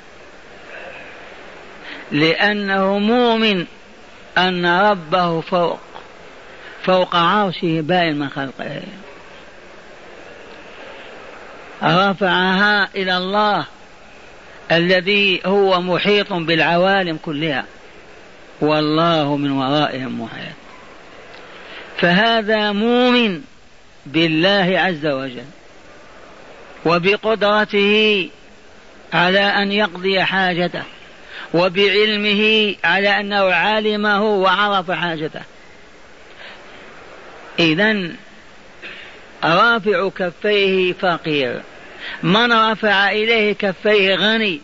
لأنه مؤمن أن ربه فوق فوق عرشه بائن من خلقه. رفعها إلى الله الذي هو محيط بالعوالم كلها، والله من ورائهم محيط. فهذا مؤمن بالله عز وجل وبقدرته على أن يقضي حاجته، وبعلمه على أنه علمه وعرف حاجته. إذن رافع كفيه فقير، من رفع إليه كفيه غني.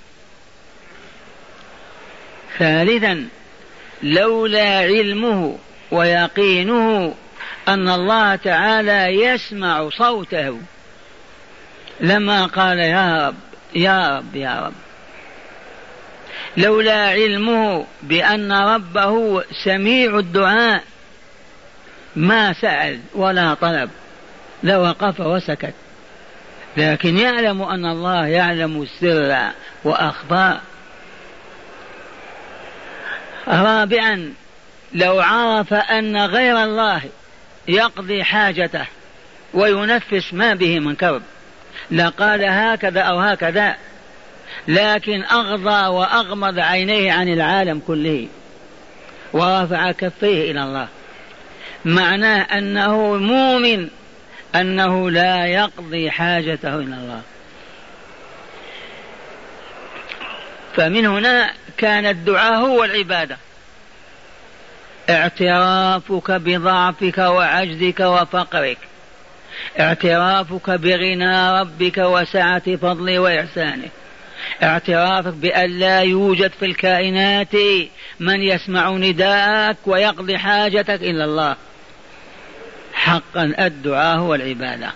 ثالثا، لولا علمه ويقينه أن الله تعالى يسمع صوته لما قال يا رب يا رب يا رب. لولا علمه بأن ربه سميع الدعاء ما سأل ولا طلب، لوقف وسكت. لكن يعلم أن الله يعلم السر وأخفى. رابعا، لو عرف أن غير الله يقضي حاجته وينفس ما به من كرب لقال هكذا أو هكذا، لكن أغضى وأغمض عينيه عن العالم كله ورفع كفيه إلى الله، معناه أنه مؤمن أنه لا يقضي حاجته إلى الله. فمن هنا كان الدعاء هو العبادة، اعترافك بضعفك وعجزك وفقرك، اعترافك بغنى ربك وسعة فضله وإحسانه، اعترافك بأن لا يوجد في الكائنات من يسمع نداءك ويقضي حاجتك إلا الله. حقا الدعاء هو العبادة.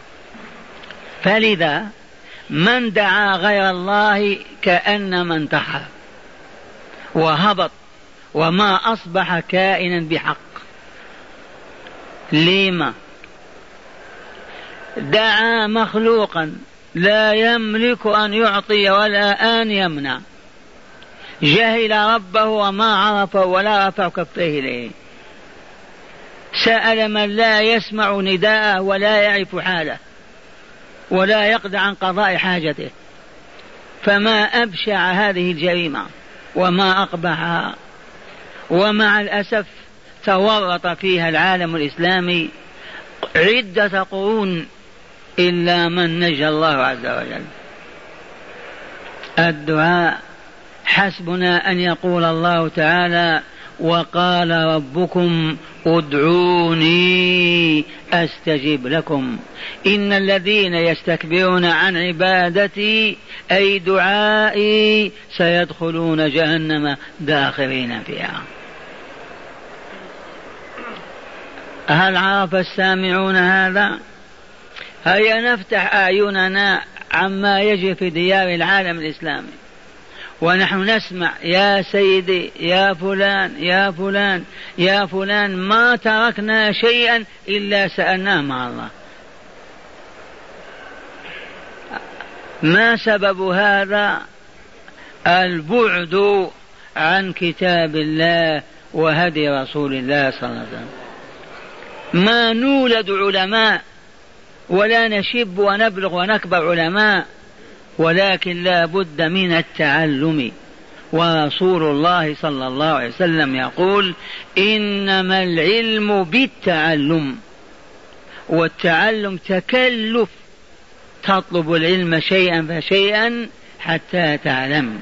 فلذا من دعا غير الله كأنما انتحر وهبط وما أصبح كائنا بحق. لما دعا مخلوقا لا يملك أن يعطي ولا أن يمنع، جهل ربه وما عرفه ولا رفع كفيه إليه، سأل من لا يسمع نداءه ولا يعرف حاله ولا يقدر عن قضاء حاجته. فما أبشع هذه الجريمة وما أقبحها، ومع الأسف تورط فيها العالم الإسلامي عدة قرون إلا من نجى الله عز وجل. الدعاء حسبنا أن يقول الله تعالى: وقال ربكم ادعوني أستجب لكم إن الذين يستكبرون عن عبادتي أي دعائي سيدخلون جهنم داخرين فيها. هل عرف السامعون هذا؟ هيا نفتح أعيننا عما يجري في ديار العالم الإسلامي ونحن نسمع: يا سيدي يا فلان يا فلان يا فلان، ما تركنا شيئا إلا سألناه مع الله. ما سبب هذا؟ البعد عن كتاب الله وهدي رسول الله صلى الله عليه وسلم. ما نولد علماء ولا نشب ونبلغ ونكبر علماء، ولكن لا بد من التعلم. ورسول الله صلى الله عليه وسلم يقول: إنما العلم بالتعلم، والتعلم تكلف، تطلب العلم شيئا فشيئا حتى تعلم.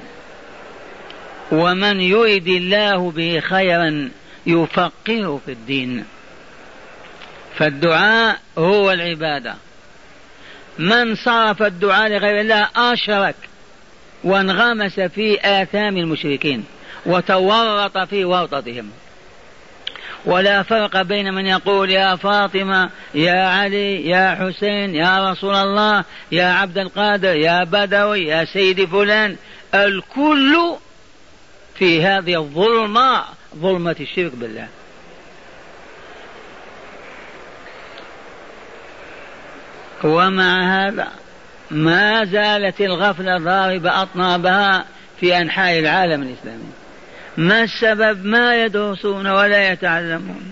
ومن يريد الله به خيرا يفقهه في الدين. فالدعاء هو العبادة. من صرف الدعاء لغير الله أشرك وانغمس في آثام المشركين وتورط في ورطتهم. ولا فرق بين من يقول: يا فاطمة يا علي يا حسين يا رسول الله يا عبد القادر يا بدوي يا سيدي فلان، الكل في هذه الظلمة، ظلمة الشرك بالله. ومع هذا ما زالت الغفلة ضاربة أطنابها في أنحاء العالم الإسلامي. ما السبب؟ ما يدرسون ولا يتعلمون.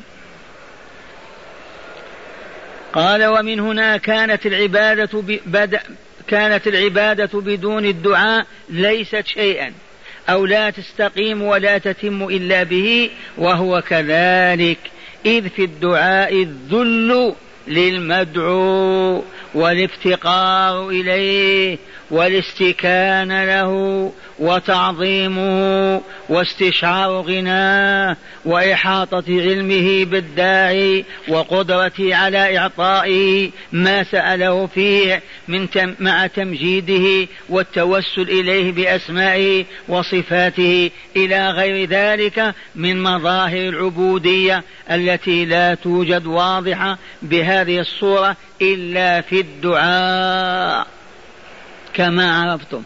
قال: ومن هنا كانت العبادة بد... كانت العبادة بدون الدعاء ليست شيئا، أو لا تستقيم ولا تتم إلا به، وهو كذلك، إذ في الدعاء الذل للمدعو والافتقار إليه والاستكان له وتعظيمه واستشعار غناه وإحاطة علمه بالداعي وقدرته على إعطائه ما سأله فيه من تم مع تمجيده والتوسل إليه بأسمائه وصفاته إلى غير ذلك من مظاهر العبودية التي لا توجد واضحة بهذه الصورة إلا في الدعاء كما عرفتم.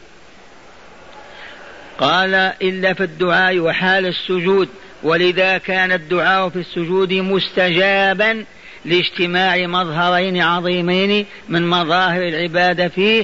قال: إلا في الدعاء وحال السجود، ولذا كان الدعاء في السجود مستجابا لاجتماع مظهرين عظيمين من مظاهر العبادة فيه.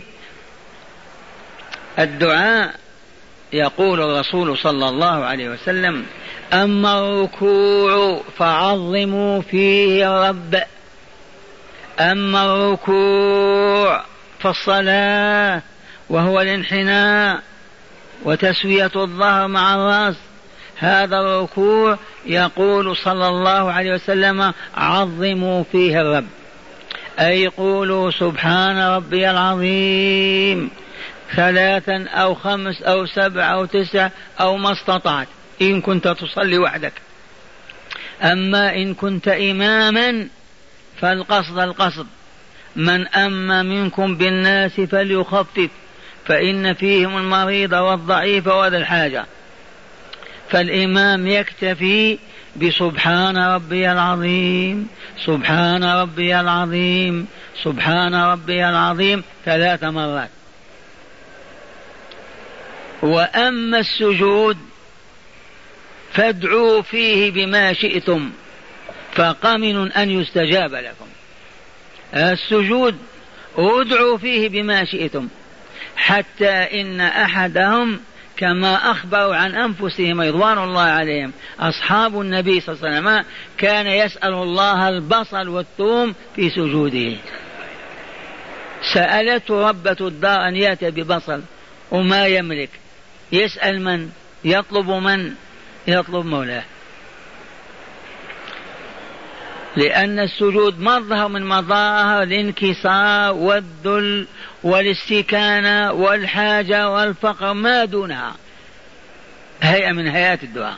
الدعاء يقول الرسول صلى الله عليه وسلم: أما الركوع فعظموا فيه الرب. أما الركوع فالصلاة وهو الانحناء وتسوية الظهر مع الرأس، هذا الركوع يقول صلى الله عليه وسلم: عظموا فيه الرب، أي قولوا سبحان ربي العظيم ثلاثا أو خمس أو سبع أو تسع أو ما استطعت إن كنت تصلي وحدك. أما إن كنت إماما فالقصد القصد: من أما منكم بالناس فليخفف فإن فيهم المريض والضعيف وذا الحاجة. فالإمام يكتفي بسبحان ربي العظيم سبحان ربي العظيم سبحان ربي العظيم ثلاث مرات. وأما السجود فادعوا فيه بما شئتم فقمن أن يستجاب لكم. السجود ادعوا فيه بما شئتم، حتى إن أحدهم كما أخبروا عن أنفسهم رضوان الله عليهم أصحاب النبي صلى الله عليه وسلم كان يسأل الله البصل والثوم في سجوده. سألته ربة الدار أن يأتي ببصل وما يملك، يسأل من؟ يطلب من؟ يطلب مولاه. لأن السجود مظهر من مظاهر الانكسار والذل والاستكانة والحاجة والفقر ما دونها، هيئة من هيئات الدعاء.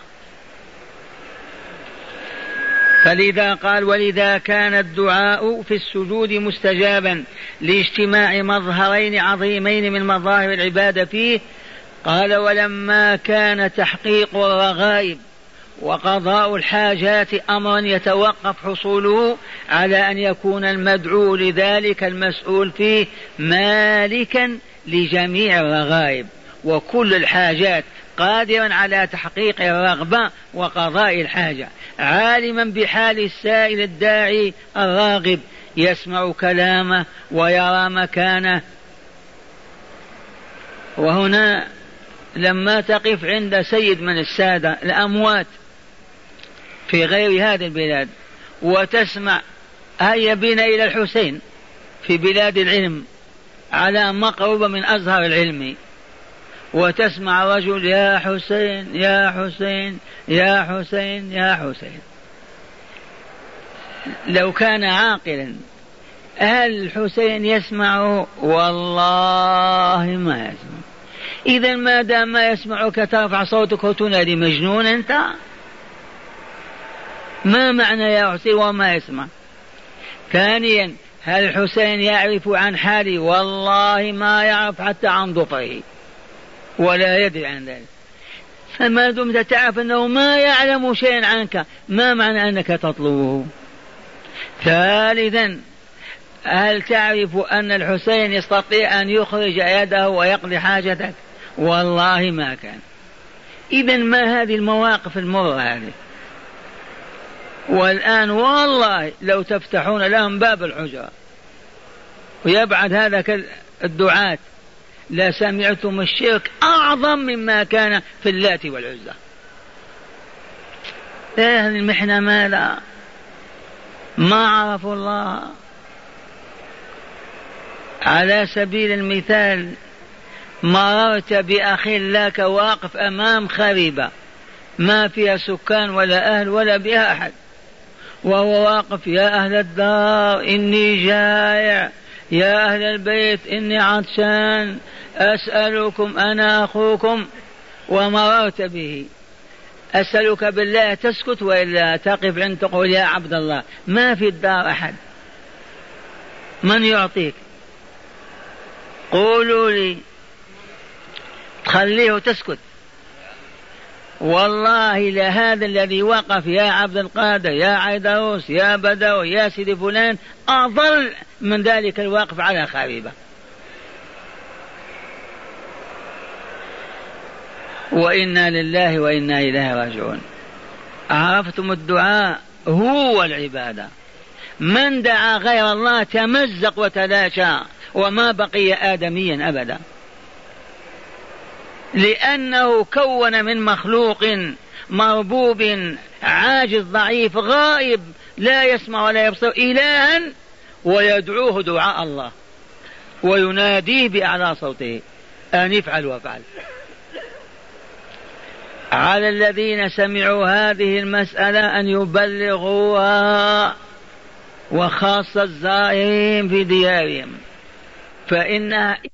فلذا قال: ولذا كان الدعاء في السجود مستجابا لاجتماع مظهرين عظيمين من مظاهر العبادة فيه. قال: ولما كان تحقيق الرغائب وقضاء الحاجات أمرا يتوقف حصوله على أن يكون المدعو لذلك المسؤول فيه مالكا لجميع الرغائب وكل الحاجات، قادرا على تحقيق الرغبة وقضاء الحاجة، عالما بحال السائل الداعي الراغب، يسمع كلامه ويرى مكانه. وهنا لما تقف عند سيد من السادة الأموات في غير هذه البلاد وتسمع: هيا بنا إلى الحسين في بلاد العلم على مقربة من أزهر العلم، وتسمع رجل: يا حسين يا حسين يا حسين يا حسين. لو كان عاقلا هل الحسين يسمعه؟ والله ما يسمع. إذا ما دام ما يسمعك ترفع صوتك وتنادي: مجنون أنت؟ ما معنى يا حسين وما يسمع؟ ثانيا: هل الحسين يعرف عن حالي؟ والله ما يعرف حتى عن ضفره ولا يدري عن ذلك. فما دمت تعرف أنه ما يعلم شيئا عنك، ما معنى أنك تطلبه؟ ثالثا: هل تعرف أن الحسين يستطيع أن يخرج يده ويقضي حاجتك؟ والله ما كان. إذن ما هذه المواقف المرة هذه؟ والآن والله لو تفتحون لهم باب الحجرة ويبعد هذا الدعاة لا سمعتم الشرك أعظم مما كان في اللات والعزى. هذه المحنة ماذا؟ ما عرفوا الله. على سبيل المثال: مررت بأخ لك واقف أمام خريبة ما فيها سكان ولا أهل ولا بها أحد، وهو واقف: يا أهل الدار إني جائع، يا أهل البيت إني عطشان، أسألكم أنا أخوكم. ومررت به، أسألك بالله تسكت وإلا تقف عند تقول: يا عبد الله ما في الدار أحد، من يعطيك؟ قولوا لي، خليه تسكت. والله لهذا الذي وقف: يا عبد القادر يا عيدروس يا بدو يا سيدي فلان، أضل من ذلك الواقف على خريبة. وإنا لله وإنا إليه راجعون. عرفتم الدعاء هو العبادة. من دعا غير الله تمزق وتلاشى وما بقي آدميا أبدا، لأنه كون من مخلوق مربوب عاجز ضعيف غائب لا يسمع ولا يبصر إلها، ويدعوه دعاء الله ويناديه بأعلى صوته أن افعل وافعل. على الذين سمعوا هذه المسألة أن يبلغوها، وخاصة الزائرين في ديارهم، فإنها